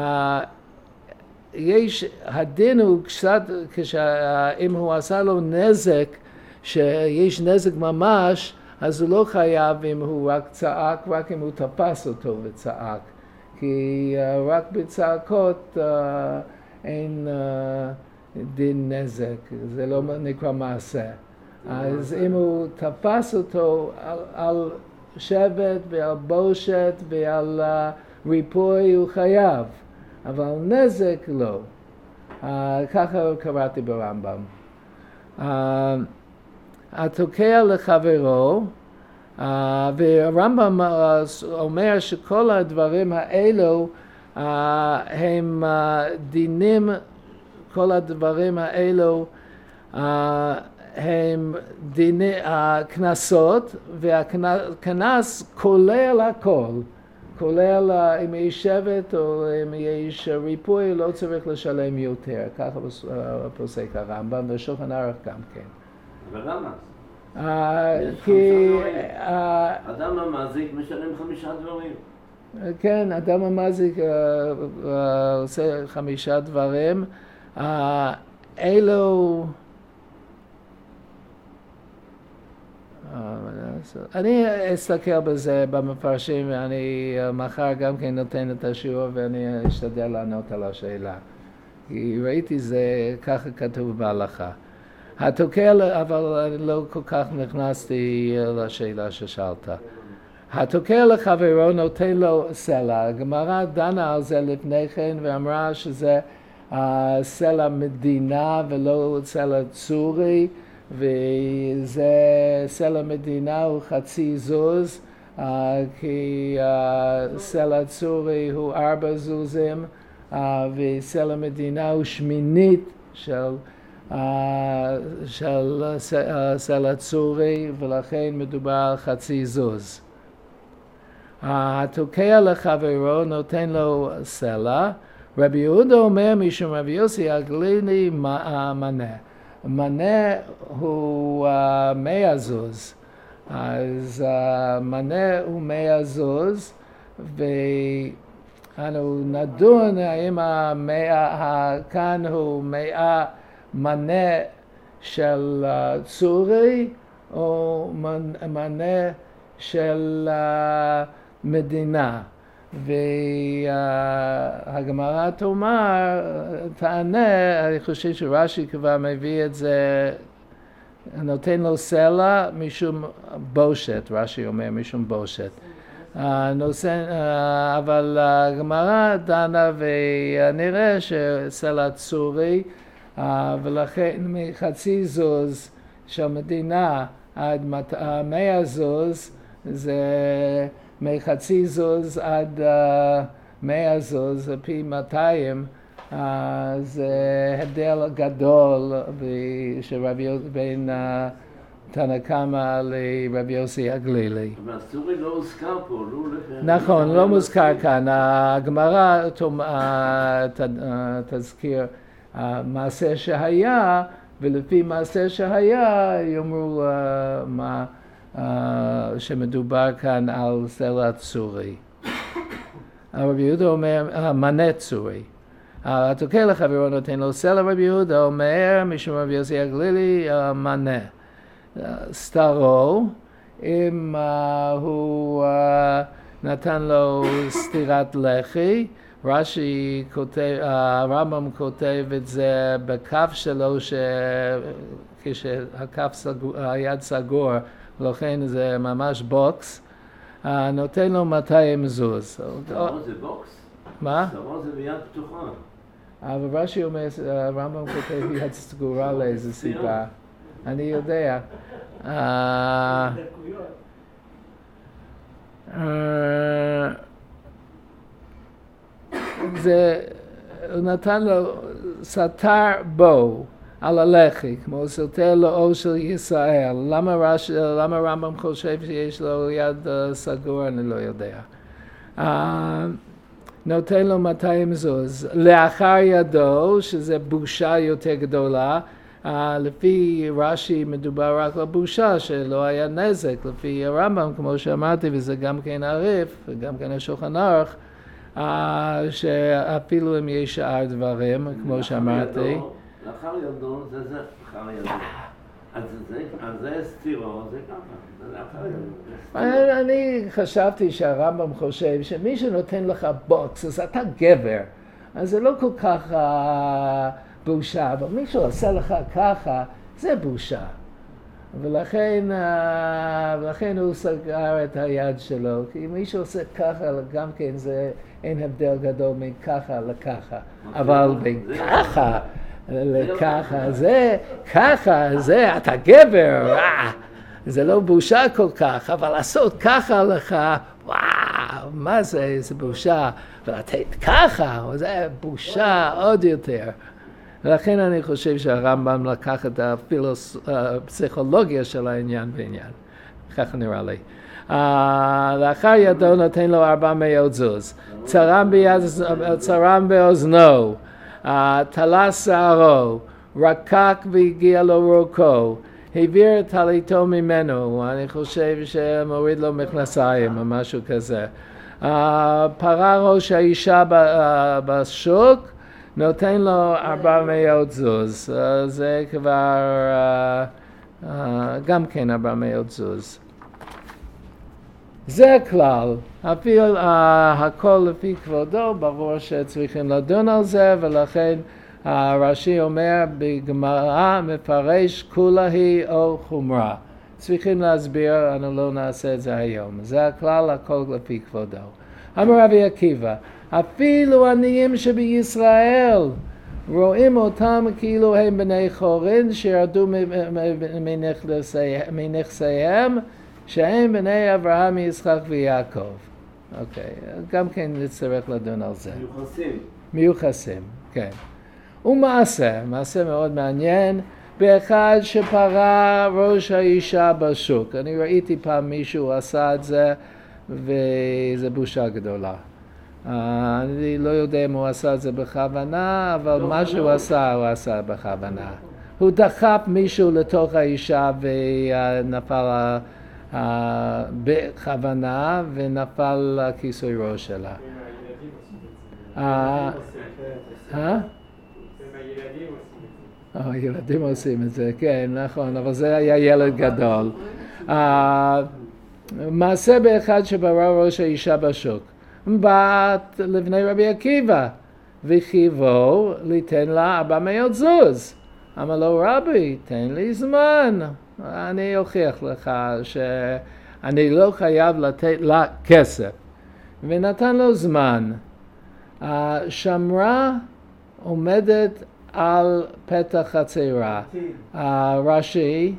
הדין הוא קצת, אם הוא עשה לו נזק, שיש נזק ממש, אז הוא לא חייב אם הוא רק צעק, רק אם הוא תפס אותו וצעק. כי רק בצעקות אין דין נזק, זה לא נקרא מעשה. אז אם הוא תפס אותו על שבט ועל בושת ועל ריפוי הוא חייב, אבל נזק לא. ככה קראתי ברמב"ם. התוקע לחברו, והרמב"ם אומר שכל הדברים האלו הם דינים, כל הדברים האלו הם דיני הקנסות, והקנס כולל הכל, כולל אם יש שבט או אם יש ריפוי לא צריך לשלם יותר, ככה פוסק הרמב"ם ושולחן ערוך גם כן. אבל למה? כי אדם המזיק משלם 5 דברים. כן, אדם המזיק עושה 5 דברים. אלו אני אסתכל בזה במפרשים ואני מחר גם כן נותן את השיעור ואני אשתדל לענות על השאלה. כי ראיתי זה ככה כתוב בהלכה. התוקע, אבל לא כל כך נכנסתי לשאלה ששאלת. התוקע לחברו נותן לו סלע. הגמרא דנה על זה לפני כן ואמרה שזה סלע מדינה ולא סלע צורי, וזה סלע מדינה הוא חצי זוז, כי סלע צורי הוא 4 זוזים, וסלע מדינה הוא שמינית של סלע צורי, ולכן מדובר על חצי זוז. התוקע לחברו נותן לו סלע. רבי יהודה אומר משום רבי יוסי הגלילי מנה. מנה הוא 100 זוז. אז מנה הוא 100 זוז, ואנו נדון האם כאן הוא 100 מנה של צורי או מנה של מדינה. והגמרא תענה, אני חושב שרש"י כבר מביא את זה, נותן לו סלע משום בושת, רש"י אומר משום בושת. אבל הגמרא דנה ונראה שסלע צורי, ולכן מחצי זוז של מדינה עד 100 זוז, זה מחצי זוז עד 100 זוז, פי 200, זה הבדל גדול בין תנא קמא לרבי יוסי הגלילי. אבל צורי לא הוזכר פה, נכון, לא מוזכר כאן. הגמרא תזכיר מעשה שהיה, ולפי מעשה שהיה יאמרו שמדובר כאן על סלע צורי. רבי יהודה אומר, מנה צורי. התוקע לחברו נותן לו סלע, רבי יהודה אומר, משום רבי יוסי הגלילי, מנה. סתרו, אם הוא נתן לו סטירת לחי, רש"י כותב, הרמב"ם כותב את זה בכף שלו, כשהיד סגור, לכן זה ממש בוקס, נותן לו 200 זוז. סתרו זה בוקס? מה? סתרו זה ביד פתוחה. אבל רש"י אומר, הרמב"ם כותב יד סגורה לאיזו סיבה. אני יודע. זה נתן לו סתר בו על הלחי, כמו סותר לו אור של ישראל. למה רמב"ם חושב שיש לו יד סגור? אני לא יודע. נותן לו 200 זוז. לאחר ידו, שזה בושה יותר גדולה, לפי רש"י מדובר רק על בושה, שלא היה נזק, לפי הרמב"ם, כמו שאמרתי, וזה גם כן הריף, וגם כן השולחן ערוך, שאפילו אם יש שאר דברים, כמו שאמרתי. לאחר ידו, זה אחר ידו. אז זה סתירו, זה ככה, זה לאחר ידו. אני חשבתי שהרמב"ם חושב שמי שנותן לך בוקס, אז אתה גבר, אז זה לא כל כך בושה, אבל מי שעושה לך ככה, זה בושה. ולכן הוא סגר את היד שלו, כי אם מישהו עושה ככה גם כן זה אין הבדל גדול מככה לככה, אבל בככה לככה זה אתה גבר, זה לא בושה כל כך, אבל לעשות ככה לך, וואו, מה זה, איזה בושה, ולתת ככה, זה בושה עוד יותר. ולכן אני חושב שהרמב"ם לקח את הפסיכולוגיה של העניין בעניין, ככה נראה לי. לאחר ידו נותן לו 400 זוז, צרם באוזנו, תלה שערו, רקק והגיע לו רוקו, העביר את טליתו ממנו, אני חושב שמוריד לו מכנסיים או משהו כזה. פרה ראש האישה בשוק, נותן לו 400 זוז, זה כבר גם כן 400 זוז. זה הכלל, אפילו הכל לפי כבודו, ברור שצריכים לדון על זה, ולכן הרש"י אומר בגמרא מפרש כולה היא או חומרה. צריכים להסביר, אנחנו לא נעשה את זה היום. זה הכלל, הכל לפי כבודו. אמר רבי עקיבא, אפילו עניים שבישראל רואים אותם כאילו הם בני חורין שירדו מנכסיהם שהם בני אברהם, יצחק ויעקב. אוקיי, גם כן נצטרך לדון על זה. מיוחסים, כן. ומעשה מאוד מעניין, באחד שפרה ראש האישה בשוק. אני ראיתי פעם מישהו עשה את זה, וזה בושה גדולה. אני לא יודע אם הוא עשה את זה בכוונה, אבל מה שהוא עשה, הוא עשה בכוונה. הוא דחף מישהו לתוך האישה ונפל בכוונה, ונפל לכיסוי ראש שלה. ילדים עושים את זה, כן, נכון, אבל זה היה ילד גדול. מעשה באחד שברא ראש האישה בשוק. בת לבני רבי עקיבא, וחייבו ליתן לה 400 זוז. אמר לו רבי, תן לי זמן. אני אוכיח לך שאני לא חייב לתת לה כסף. ונתן לו זמן. שמרה עומדת על פתח חצרה. רש"י,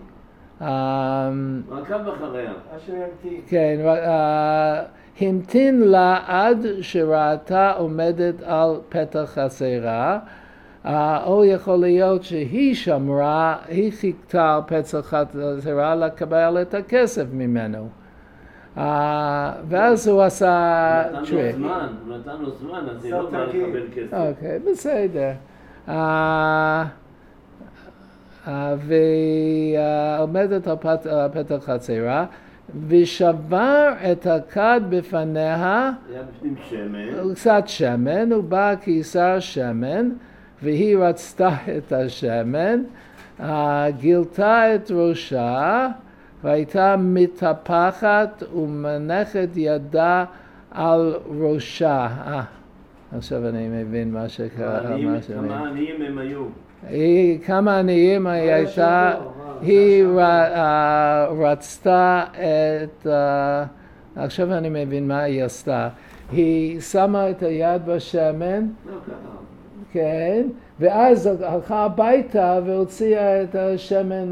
עקב אחריה. כן, המתין לה עד שראתה עומדת על פתח חצרה, או יכול להיות שהיא שמרה, היא חיכתה על פתח חצרה לקבל את הכסף ממנו. ואז הוא עשה טריק. הוא נתן לו זמן, אז היא לא באה לקבל כסף. אוקיי, בסדר. ועומדת על פתח חצרה, ושבר את הכד בפניה, היה בפנים שמן. קצת שמן, הוא בא קיסר שמן, והיא רצתה את השמן, גילתה את ראשה, והייתה מטפחת ומנחת ידה על ראשה. עכשיו אני מבין מה שקרה. כמה עניים הם היו? כמה עניים היא הייתה, היא רצתה את, עכשיו אני מבין מה היא עשתה, היא שמה את היד בשמן, כן, ואז הלכה הביתה והוציאה את השמן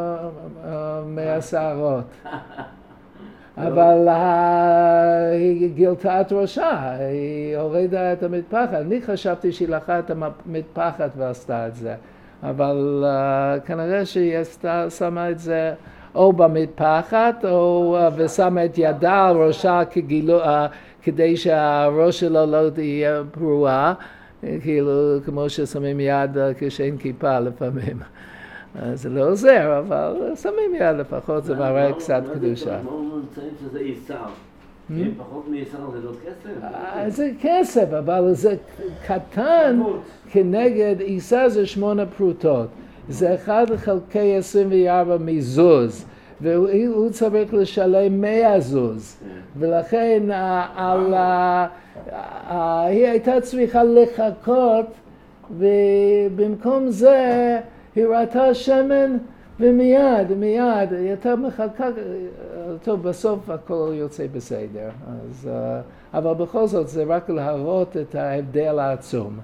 מהשערות. אבל היא גילתה את ראשה, היא הורידה את המטפחת. אני חשבתי שהיא לקחה את המטפחת ועשתה את זה, אבל כנראה שהיא שמה את זה או במטפחת או ושמה את ידה על ראשה כדי שהראש שלו לא תהיה פרועה, כאילו כמו ששמים יד כשאין כיפה לפעמים. זה לא עוזר, אבל שמים יד לפחות, זה מראה קצת קדושה. מה הוא מציין שזה איסר? פחות מאיסר זה לא כסף? זה כסף, אבל זה קטן כנגד איסר זה 8 פרוטות. זה 1 חלקי 24 מזוז, והוא צריך לשלם 100 זוז. ולכן היא הייתה צריכה לחכות, ובמקום זה היא ראתה שמן ומיד, יותר מחכה, טוב, בסוף הכל יוצא בסדר. אז, אבל בכל זאת זה רק להראות את ההבדל העצום.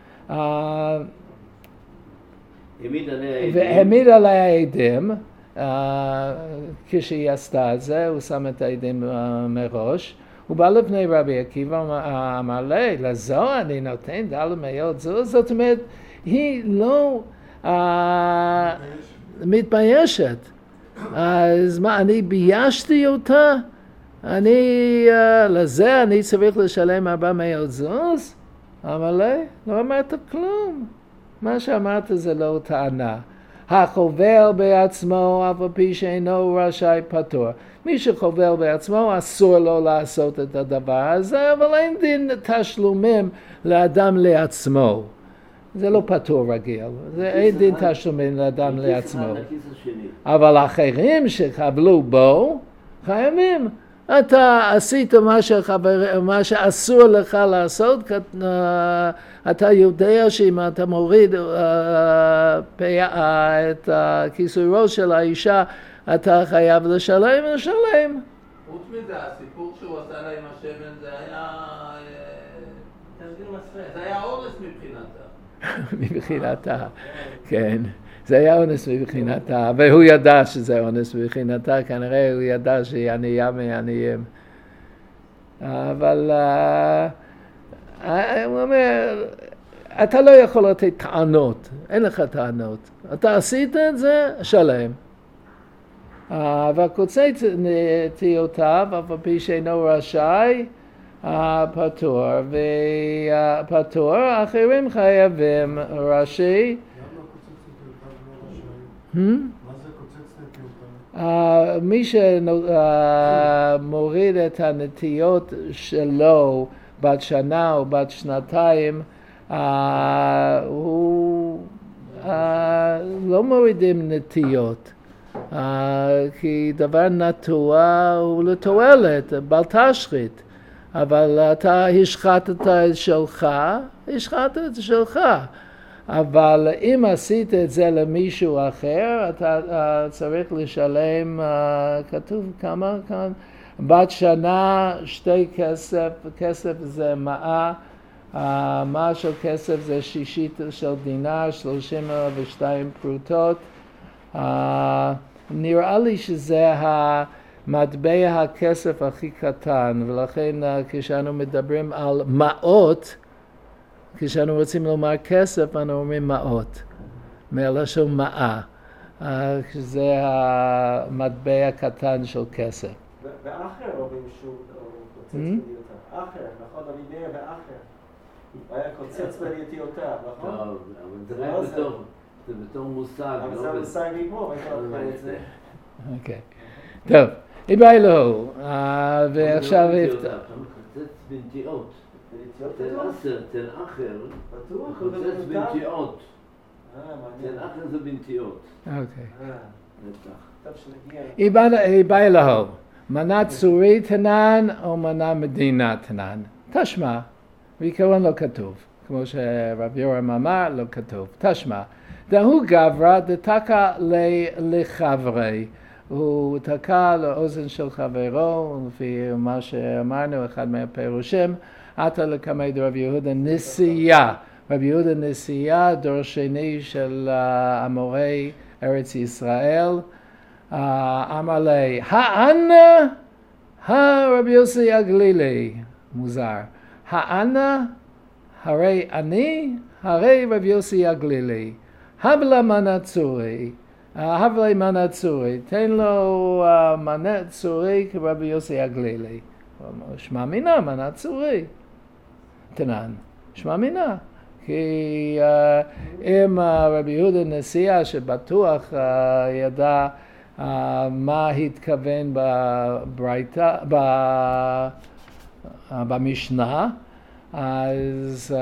והעמיד עליה עדים, כשהיא עשתה את זה, הוא שם את העדים מראש. הוא בא לפני רבי עקיבא, אמר לי, לזו אני נותן דל ומאות זוז, זאת אומרת, היא לא מתביישת. אז מה, אני ביישתי אותה? לזה אני צריך לשלם 400 זוז? אמר לי, לא אמרת כלום. מה שאמרת זה לא טענה. החובל בעצמו, אף על פי שאינו רשאי פטור. מי שחובל בעצמו, אסור לו לעשות את הדבר הזה, אבל אין דין תשלומים לאדם לעצמו. זה לא פטור רגיל, אין דין תשלומים לאדם לעצמו. אבל אחרים שחבלו בו, חייבים. אתה עשית מה שאסור לך לעשות, אתה יודע שאם אתה מוריד את הכיסוי ראש של האישה, אתה חייב לשלם. חוץ מזה, הסיפור שהוא עשה לה עם השמן, זה היה אונס מבחינתה. מבחינתה, כן. זה היה אונס מבחינתה, והוא ידע שזה אונס מבחינתה, כנראה הוא ידע שהיא ענייה מעניים. אבל הוא אומר, אתה לא יכול לתת טענות, אין לך טענות. אתה עשית את זה, שלם. והקוצץ נטיותיו, אף על פי שאינו רשאי, פטור, ופטור, אחרים חייבים רש"י. מה זה קוצץ נטיותיו? מי שמוריד את הנטיות שלו בת שנה או בת שנתיים, הוא לא מורידים נטיות, כי דבר נטוע הוא לתועלת, בל תשחית, אבל אתה השחטת את שלך, אבל אם עשית את זה למישהו אחר, אתה צריך לשלם, כתוב כמה כאן, בת שנה, 2 כסף, כסף זה מאה, מה של כסף זה 1/6 של דינר, 32 פרוטות. נראה לי שזה המטבע הכסף הכי קטן, ולכן כשאנו מדברים על מאות, כשאנו רוצים לומר כסף, אנו אומרים מאות, מלשון מאה, שזה המטבע הקטן של כסף. ואחר אומרים שהוא קוצץ בנטיותיו. אחר, נכון? אבימאיר ואחר. הוא היה קוצץ בנטיותיו, נכון? טוב, אבל זה בתור מושג. אבל זה המושג לגמור, אוקיי. טוב, איבאי לו, ועכשיו... אתה מקוצץ בנטיעות. תל אחר, קוצץ בנטיעות. תל אחר זה בנטיעות. אוקיי. טוב שנגיע. איבאי לו, מנה צורי תנן או מנה מדינה תנן. תשמע, בעיקרון לא כתוב. כמו שרב יורם אמר, לא כתוב. תשמע, דהו גברא דתקע לחברי. הוא תקע לאוזן של חברו, לפי מה שאמרנו, אחד מהפירושים, עתה לקמי דרב יהודה נשיאה. רב יהודה נשיאה, דור שני של אמורי ארץ ישראל, אמר לי, האנה, הרב יוסי הגלילי, מוזר, האנה, הרי אני, הרי רב יוסי הגלילי, הבלה מנה צורי, הבלה מנה צורי, תן לו מנה צורי כרבי יוסי הגלילי. שמע מינה, מנה צורי. תנן, שמע מינה. כי אם רבי יהודה נשיאה שבטוח ידע מה התכוון במשנה, אז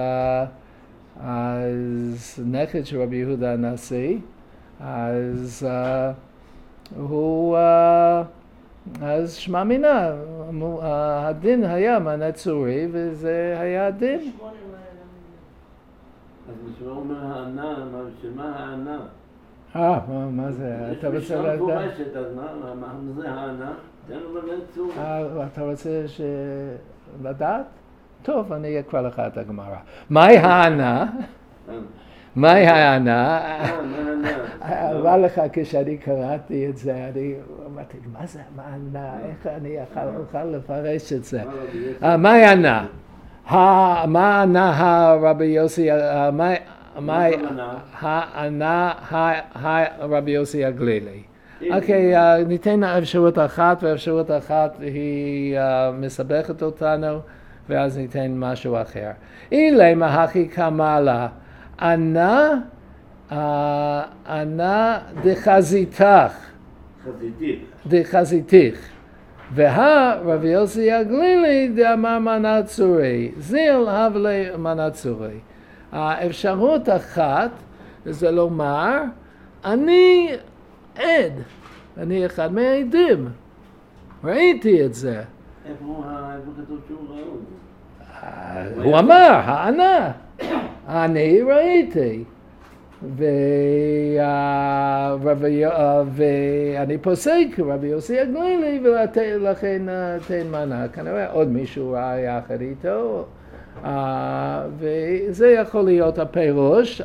נכד של רבי יהודה הנשיא, אז הוא, אז שמע מינה, הדין היה מנה צורי וזה היה הדין. אז בשביל אומר הענה, שמה הענה? מה זה? אתה יש רוצה משנה לדעת? מפורשת, אז מה זה הענה? תן לו באמת צור. אתה רוצה לדעת? טוב, אני אקרא לך את הגמרא. מהי הענה? מהי הענה? אמר לך כשאני קראתי את זה, אני אמרתי, מה זה הענה? איך אני אוכל לפרש את זה? מהי הענה? מה ענה הרבי יוסי, הענה הרבי יוסי הגלילי? אוקיי, ניתן אפשרות אחת, והאפשרות האחת היא מסבכת אותנו, ואז ניתן משהו אחר. אילמה הכי קמלה, ענה דחזיתך, רבי יוסי הגלילי דאמר מנה צורי, זיל הבלי מנה צורי. האפשרות אחת זה לומר, אני עד, אני אחד מהעדים, ראיתי את זה. איפה כתוב שהוא ראוי? הוא אמר, הענה, אני ראיתי. ואני פוסק רבי יוסי הגלילי ולכן תן מנה. כנראה עוד מישהו ראה יחד איתו. וזה יכול להיות הפירוש,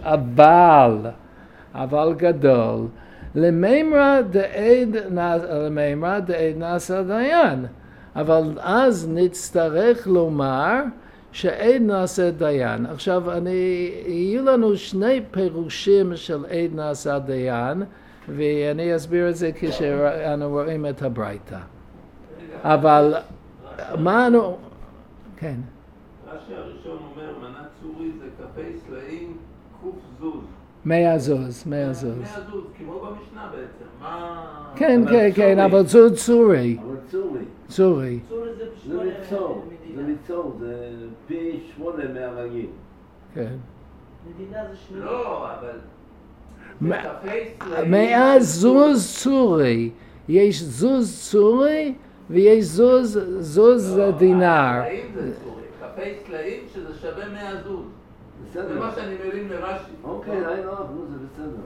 אבל גדול. למימרא דעד נעשה דיין. אבל אז נצטרך לומר שעד נעשה דיין. עכשיו, יהיו לנו שני פירושים של עד נעשה דיין, ואני אסביר את זה כשאנו רואים את הברייתא. אבל מה אנו... כן. רש"י הראשון אומר, מנה צורי זה כ"ה סלעים קוף זוז. 100 זוז, 100 זוז. 100 זוז, כמו במשנה בעצם. מה... כן, אבל זו צורי. אבל צורי. צורי. זה ליצור, זה פי 8 מהרגיל. כן. מדינה זה שני. לא, אבל... זה כ"ה סלעים. 100 זוז צורי. יש זוז צורי ויש זוז דינר. סלעים זה צורי. כ"ה סלעים שזה שווה 100 זוז. בסדר. זה מה שאני מבין מרש"י. אוקיי, זה בסדר.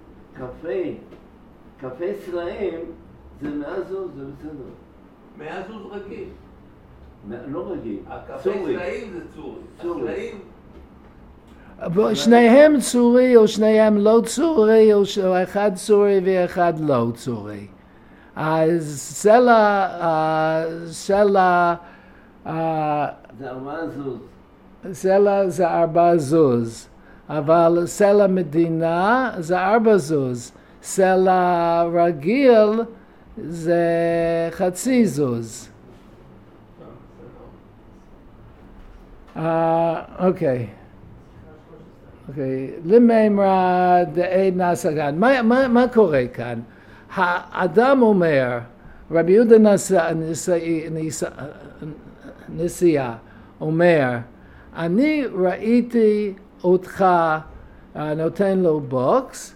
קפה סלעים זה 100 זוז, זה בסדר. 100 זוז רגיל. לא רגיל. הקפה סלעים זה צורי. הסלעים... שניהם צורי או שניהם לא צורי, או אחד צורי ואחד לא צורי. אז סלע... זה 4 זוז. סלע זה 4 זוז, אבל סלע מדינה זה 4 זוז. סלע רגיל זה חצי זוז. אוקיי. למימרא דעד נעשה דיין. מה קורה כאן? האדם אומר, רבי יהודה נשיאה אומר, אני ראיתי אותך נותן לו בוקס,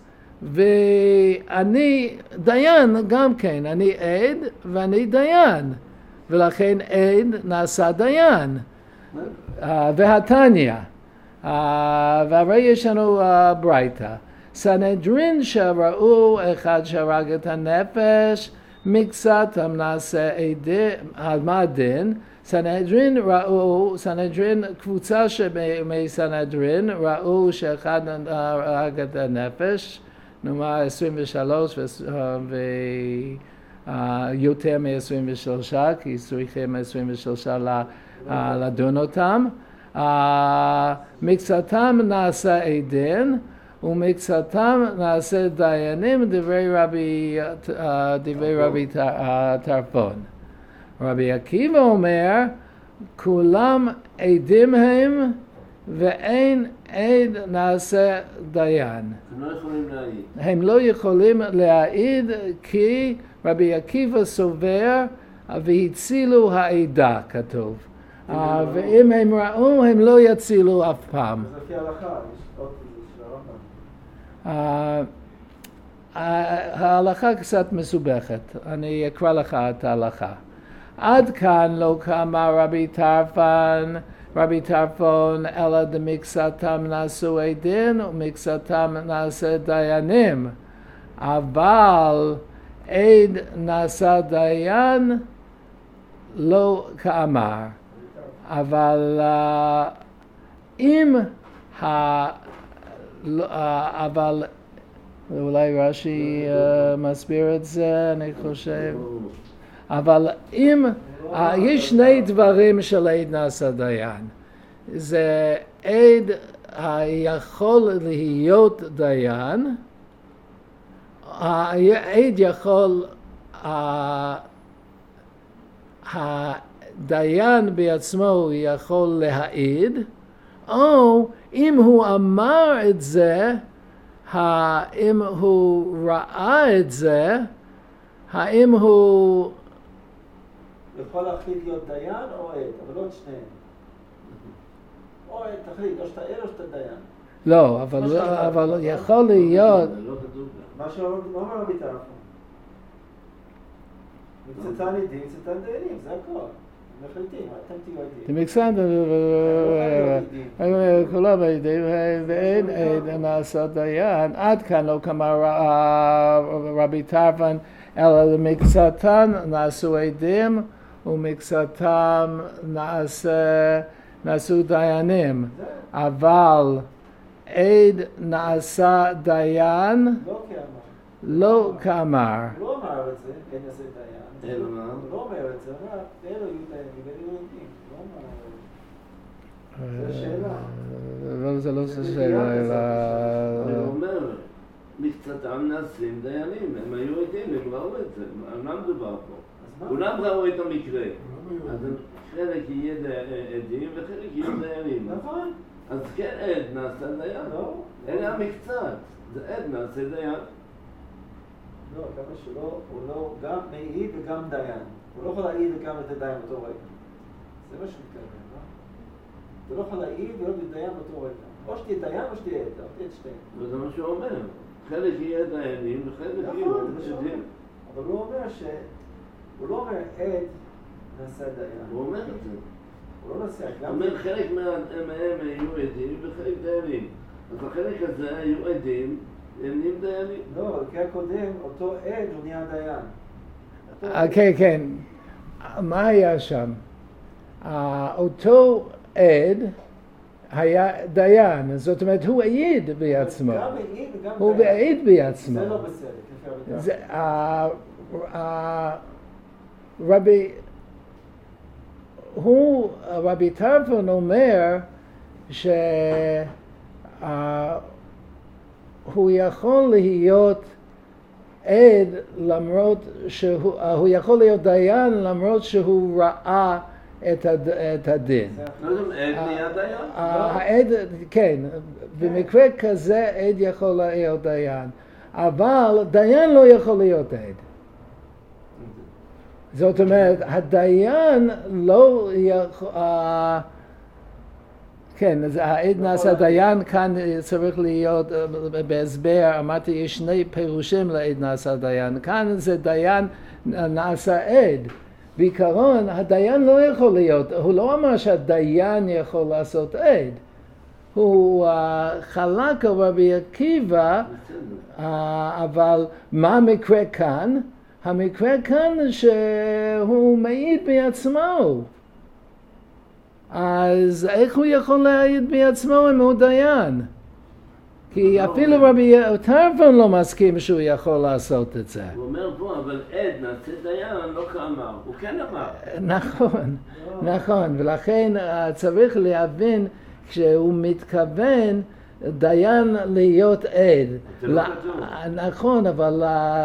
ואני דיין גם כן, אני עד ואני דיין, ולכן עד נעשה דיין. והתניא, והרי יש לנו ברייתא, סנהדרין שראו אחד שהרג את הנפש, מקצתם נעשה עדים, על מה הדין? סנהדרין קבוצה מסנהדרין ראו שאחד הרג את הנפש, נאמר 23 ויותר מ-23, כי צריכים 23 לדון אותם. מקצתם נעשה עדין ומקצתם נעשה דיינים, דברי רבי טרפון. רבי עקיבא אומר, כולם עדים הם ואין עד נעשה דיין. הם לא יכולים להעיד כי רבי עקיבא סובר והצילו העדה, כתוב. ואם הם ראו, הם לא יצילו אף פעם. זה לפי ההלכה, יש עוד של הרמב"ם. ההלכה קצת מסובכת, אני אקרא לך את ההלכה. עד כאן לא קמה רבי טרפון, אלא דמקצתם נעשו עדין ומקצתם נעשה דיינים. אבל עד נעשה דיין לא כאמר. אבל אם אבל אולי רש"י מסביר את זה, אני חושב. אבל אם יש שני דברים של עד נעשה דיין. זה עד יכול להיות דיין, העד יכול, הדיין בעצמו יכול להעיד, או אם הוא אמר את זה, אם הוא ראה את זה, האם הוא יכול להחליט להיות דיין או עד, אבל לא את שניהם. או עד, תחליט, או שאתה עד או שאתה דיין. לא, אבל יכול להיות... מה שאומר רבי טרפון. מצאתן עדים, מצאתן דיינים, זה הכל. מחליטים, אתם תהיו עדים. דמקסנדר, כולם עדים, ואין עד נעשה דיין. עד כאן לא כמה רבי טרפון, אלא למקצתם נעשו עדים, ומקצתם נעשו דיינים. אבל עד נעשה דיין לא כאמר. הוא לא אמר את זה, עד נעשה דיין. הוא לא אומר את זה, הוא אמר, אלו יהיו דיינים ואלו עדים. זה שאלה. זה לא שאלה, אלא... הוא אומר, מקצתם נעשים דיינים, הם היו עדים, הם ראו את זה, על מה מדובר פה? כולם ראו את המקרה. אז חלק יהיה עדים וחלק יהיו דיינים. נכון. אז כן, עד נעשה דיין. אלה המקצת, זה עד נעשה דיין. לא, כמה שלא, הוא לא גם מעיד וגם דיין. הוא לא יכול להעיד וגם לתת דיין באותו רגע. זה מה שמתכוון, לא? אתה לא יכול להעיד ולא להיות דיין באותו רגע. או שתהיה דיין או שתהיה עד, לא תהיה את שתיהם. וזה מה שהוא אומר. חלק יהיה דיינים וחלק יהיו עדים. אבל הוא אומר הוא לא אומר עד נעשה דיין. הוא אומר את זה. הוא לא נעשה, הוא אומר חלק מהם יהיו עדים וחלק דיינים. אז החלק הזה היו עדים, הם נהיים דיינים. לא, כי הקודם, אותו עד הוא נהיה דיין. כן, כן. מה היה שם? אותו עד היה דיין, זאת אומרת הוא העיד בעצמו. גם העיד וגם דיין. הוא העיד בעצמו. זה לא בסדר. רבי טרפון אומר שהוא יכול להיות עד למרות שהוא יכול להיות דיין למרות שהוא ראה את הדין. לא יודע, עד נהיה דיין? העד, כן, במקרה כזה עד יכול להיות דיין, אבל דיין לא יכול להיות עד. זאת אומרת, הדיין לא יכול... כן, אז העד נעשה דיין, כאן צריך להיות בהסבר, אמרתי, יש שני פירושים לעד נעשה דיין. כאן זה דיין נעשה עד. בעיקרון, הדיין לא יכול להיות, הוא לא אמר שהדיין יכול לעשות עד. הוא חלק על רבי עקיבא, אבל מה המקרה כאן? המקרה כאן שהוא מעיד בעצמו. אז איך הוא יכול להעיד בעצמו אם הוא דיין? כי אפילו רבי טרפון לא מסכים שהוא יכול לעשות את זה. הוא אומר פה, אבל עד נעשה דיין לא כאמר, הוא כן אמר. נכון, ולכן צריך להבין שהוא מתכוון דיין להיות עד. זה לא כתוב. נכון, אבל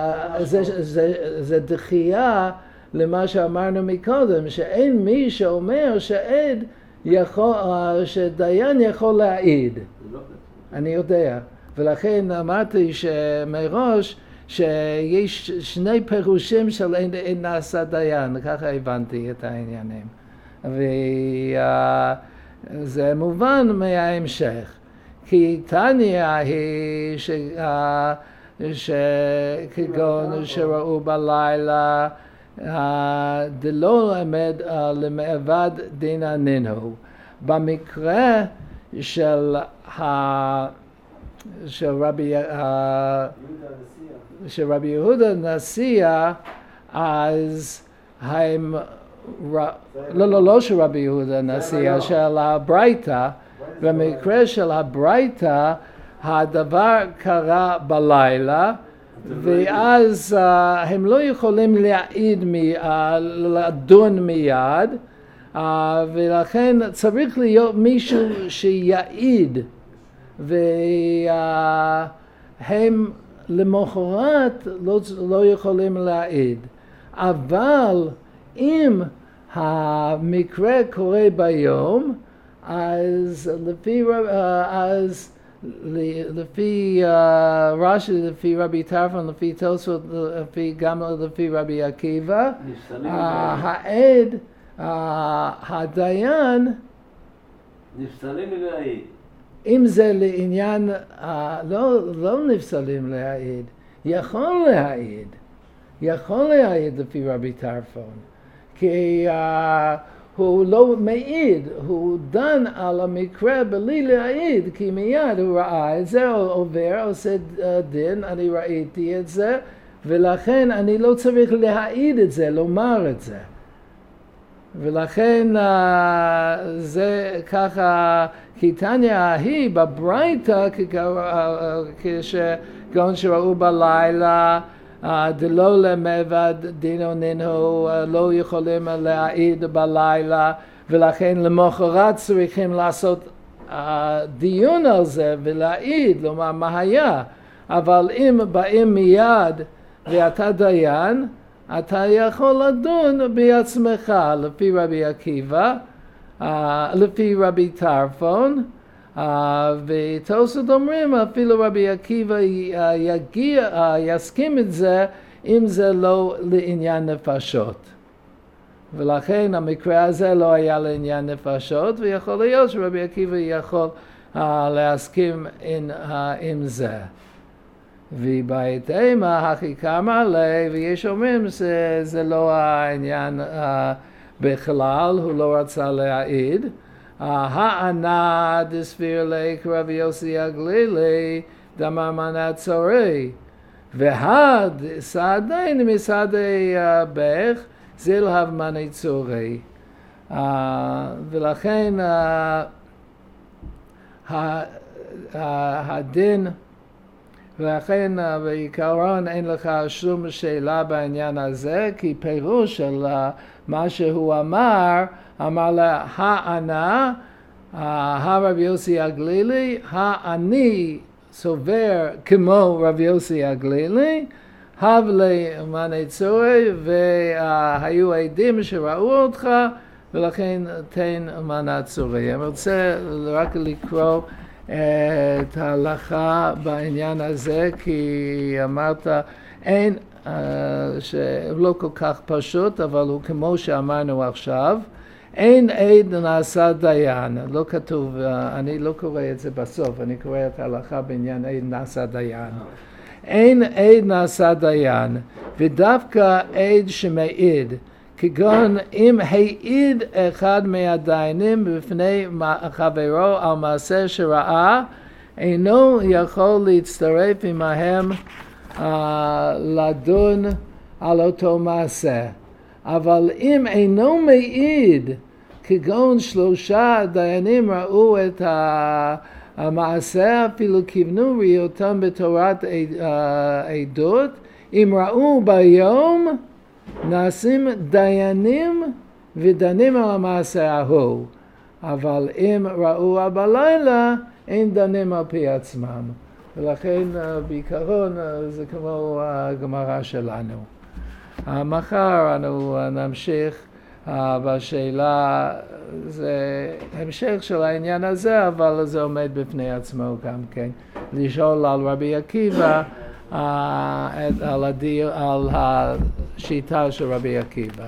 זה דחייה למה שאמרנו מקודם, שאין מי שאומר שדיין יכול להעיד. אני יודע, ולכן אמרתי מראש שיש שני פירושים של אין נעשה דיין, ככה הבנתי את העניינים. וזה מובן מההמשך, כי תניא היא שכגון שראו בלילה דלא עמד למעבד דינא נינו. במקרה של של רבי יהודה נשיאה, אז הם, לא של רבי יהודה נשיאה, של הברייתא. במקרה של הברייתא, הדבר קרה בלילה, ואז הם לא יכולים להעיד, לדון מיד, ולכן צריך להיות מישהו שיעיד, והם למחרת לא יכולים להעיד. אבל אם המקרה קורה ביום, אז לפי רש"י, לפי רבי טרפון, לפי תוספות, גם לפי רבי עקיבא, העד, הדיין, נפסלים מלהעיד. אם זה לעניין, לא נפסלים להעיד, יכול להעיד לפי רבי טרפון, כי הוא לא מעיד, הוא דן על המקרה בלי להעיד, כי מיד הוא ראה את זה, הוא עובר, עושה דין, אני ראיתי את זה, ולכן אני לא צריך להעיד את זה, לומר את זה. ולכן זה ככה, כי תניא היא בברייתא, כשגאון שראו בלילה, דלא למבד דינו נינו, לא יכולים להעיד בלילה, ולכן למחרת צריכים לעשות דיון על זה ולהעיד, לומר מה היה. אבל אם באים מיד ואתה דיין, אתה יכול לדון בעצמך, לפי רבי עקיבא, לפי רבי טרפון, ותוספות אומרים אפילו רבי עקיבא יסכים את זה אם זה לא לעניין נפשות. ולכן המקרה הזה לא היה לעניין נפשות, ויכול להיות שרבי עקיבא יכול להסכים עם זה. ובהתאם הכי כמה עלי, ויש אומרים שזה לא העניין בכלל, הוא לא רצה להעיד. הענה דסביר ליה כרבי יוסי הגלילי דאמר מנה צורי, והסעדיין מסעדי בך זילהב מנה צורי. ולכן הדין, ולכן בעיקרון אין לך שום שאלה בעניין הזה, כי פירוש של מה שהוא אמר לה, הענה, הרבי יוסי הגלילי, אני סובר כמו רבי יוסי הגלילי, הבלי מנה צורי, והיו עדים שראו אותך, ולכן תן מנה צורי. אני רוצה רק לקרוא את ההלכה בעניין הזה, כי אמרת, אין, שלא כל כך פשוט, אבל הוא כמו שאמרנו עכשיו, אין עד נעשה דיין, לא כתוב, אני לא קורא את זה בסוף, אני קורא את ההלכה בעניין עד נעשה דיין. אין עד נעשה דיין, ודווקא עד שמעיד, כגון אם העיד אחד מהדיינים בפני חברו על מעשה שראה, אינו יכול להצטרף עמהם לדון על אותו מעשה. אבל אם אינו מעיד, כגון 3 דיינים ראו את המעשה, אפילו כיוונו ראותם בתורת עדות, אם ראו ביום, נעשים דיינים ודנים על המעשה ההוא. אבל אם ראו בלילה, אין דנים על פי עצמם. ולכן בעיקרון זה כמו הגמרא שלנו. מחר אנו נמשיך בשאלה, זה המשך של העניין הזה, אבל זה עומד בפני עצמו גם כן. לשאול על רבי עקיבא, על השיטה של רבי עקיבא.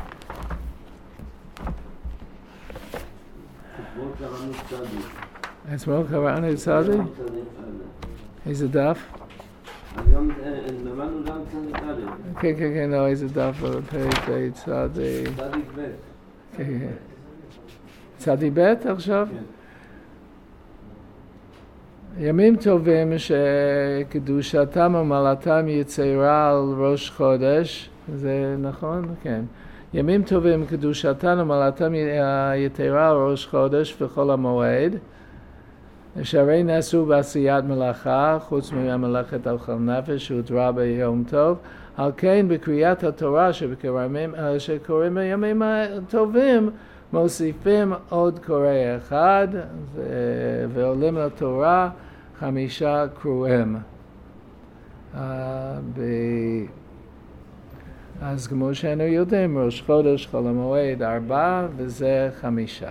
אתמול קראנו צדי? איזה דף? היום למדנו גם צדיק א'. כן, לא, איזה דף פרק צדי. צדיק ב'. כן. צדי ב' עכשיו? ימים טובים שקדושתם ומעלתם יצרה על ראש חודש, זה נכון? כן. ימים טובים קדושתם ומעלתם יתרה על ראש חודש וחול המועד, שהרי נעשו בעשיית מלאכה, חוץ ממלאכת אוכל נפש שהותרה ביום טוב, על כן בקריאת התורה שקוראים בימים הטובים, מוסיפים עוד קורא אחד ועולים לתורה 5 קרואים. אז כמו שאנו יודעים, ראש חודש, חול המועד 4 וזה 5.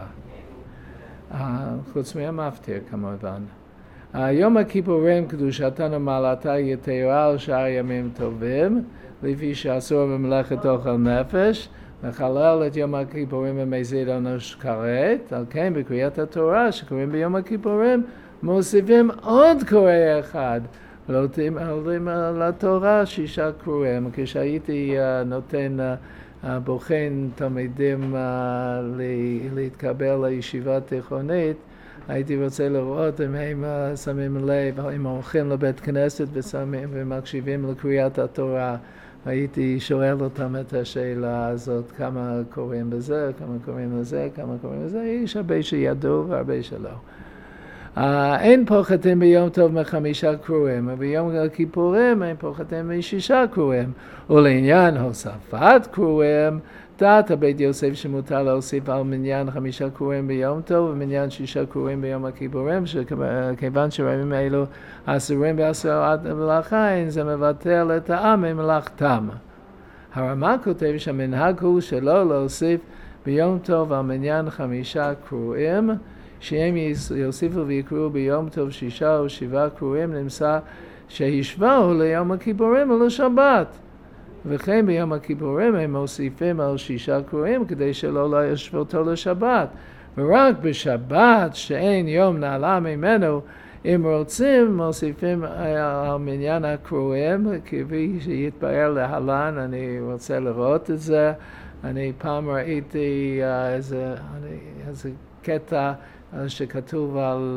חוץ מהמפטיר כמובן. יום הכיפורים קדושתן ומעלתה יתרה על שאר ימים טובים, לפי שאסור במלאכת אוכל נפש, לחלל את יום הכיפורים במזיד אנוש כרת, על כן בקריאת התורה שקוראים ביום הכיפורים מוסיפים עוד קורא אחד, ועולים לתורה 6 קרואים. כשהייתי נותן בוחן תלמידים להתקבל לישיבה תיכונית, הייתי רוצה לראות אם הם שמים לב, אם הולכים לבית כנסת ומקשיבים לקריאת התורה. הייתי שואל אותם את השאלה הזאת, כמה קוראים בזה, כמה קוראים לזה, כמה קוראים לזה. יש הרבה שידעו והרבה שלא. אין פוחתים ביום טוב 5 קרואים, וביום הכיפורים אין פוחתים 6 קרואים. ולעניין הוספת קרואים, דעת הבית יוסף שמותר להוסיף על מניין 5 קרואים ביום טוב ומניין 6 קרואים ביום הכיפורים, שכיוון שבימים אלו אסורים בעשיית מלאכה, אין זה מבטל את העם ממלאכתם. הרמ"א כותב שהמנהג הוא שלא להוסיף ביום טוב על מניין 5 קרואים, שהם יוסיפו ויקראו ביום טוב 6 או 7 קרואים, נמצא שהשווהו ליום הכיפורים ולשבת. וכן ביום הכיפורים הם מוסיפים על 6 קרואים כדי שלא לא ישוותו לשבת. ורק בשבת שאין יום נעלה ממנו, אם רוצים מוסיפים על מניין הקרואים, כפי שיתבאר להלן. אני רוצה לראות את זה. אני פעם ראיתי איזה קטע שכתוב על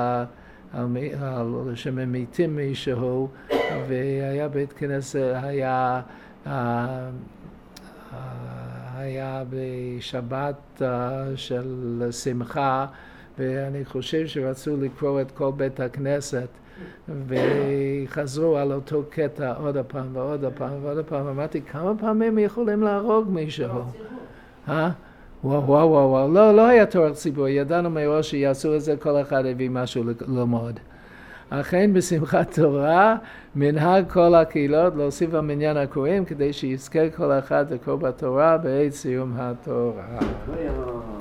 שממיתים מישהו, והיה בית כנסת, היה בשבת של שמחה, ואני חושב שרצו לקרוא את כל בית הכנסת, וחזרו על אותו קטע עוד הפעם ועוד הפעם ועוד הפעם. אמרתי, כמה פעמים יכולים להרוג מישהו? וואו, לא היה תואר ציבור, ידענו מראש שיעשו את זה, כל אחד הביא משהו ללמוד. אכן בשמחת תורה, מנהג כל הקהילות להוסיף על מניין הקוראים, כדי שיזכה כל אחד לקרוא בתורה בעת סיום התורה.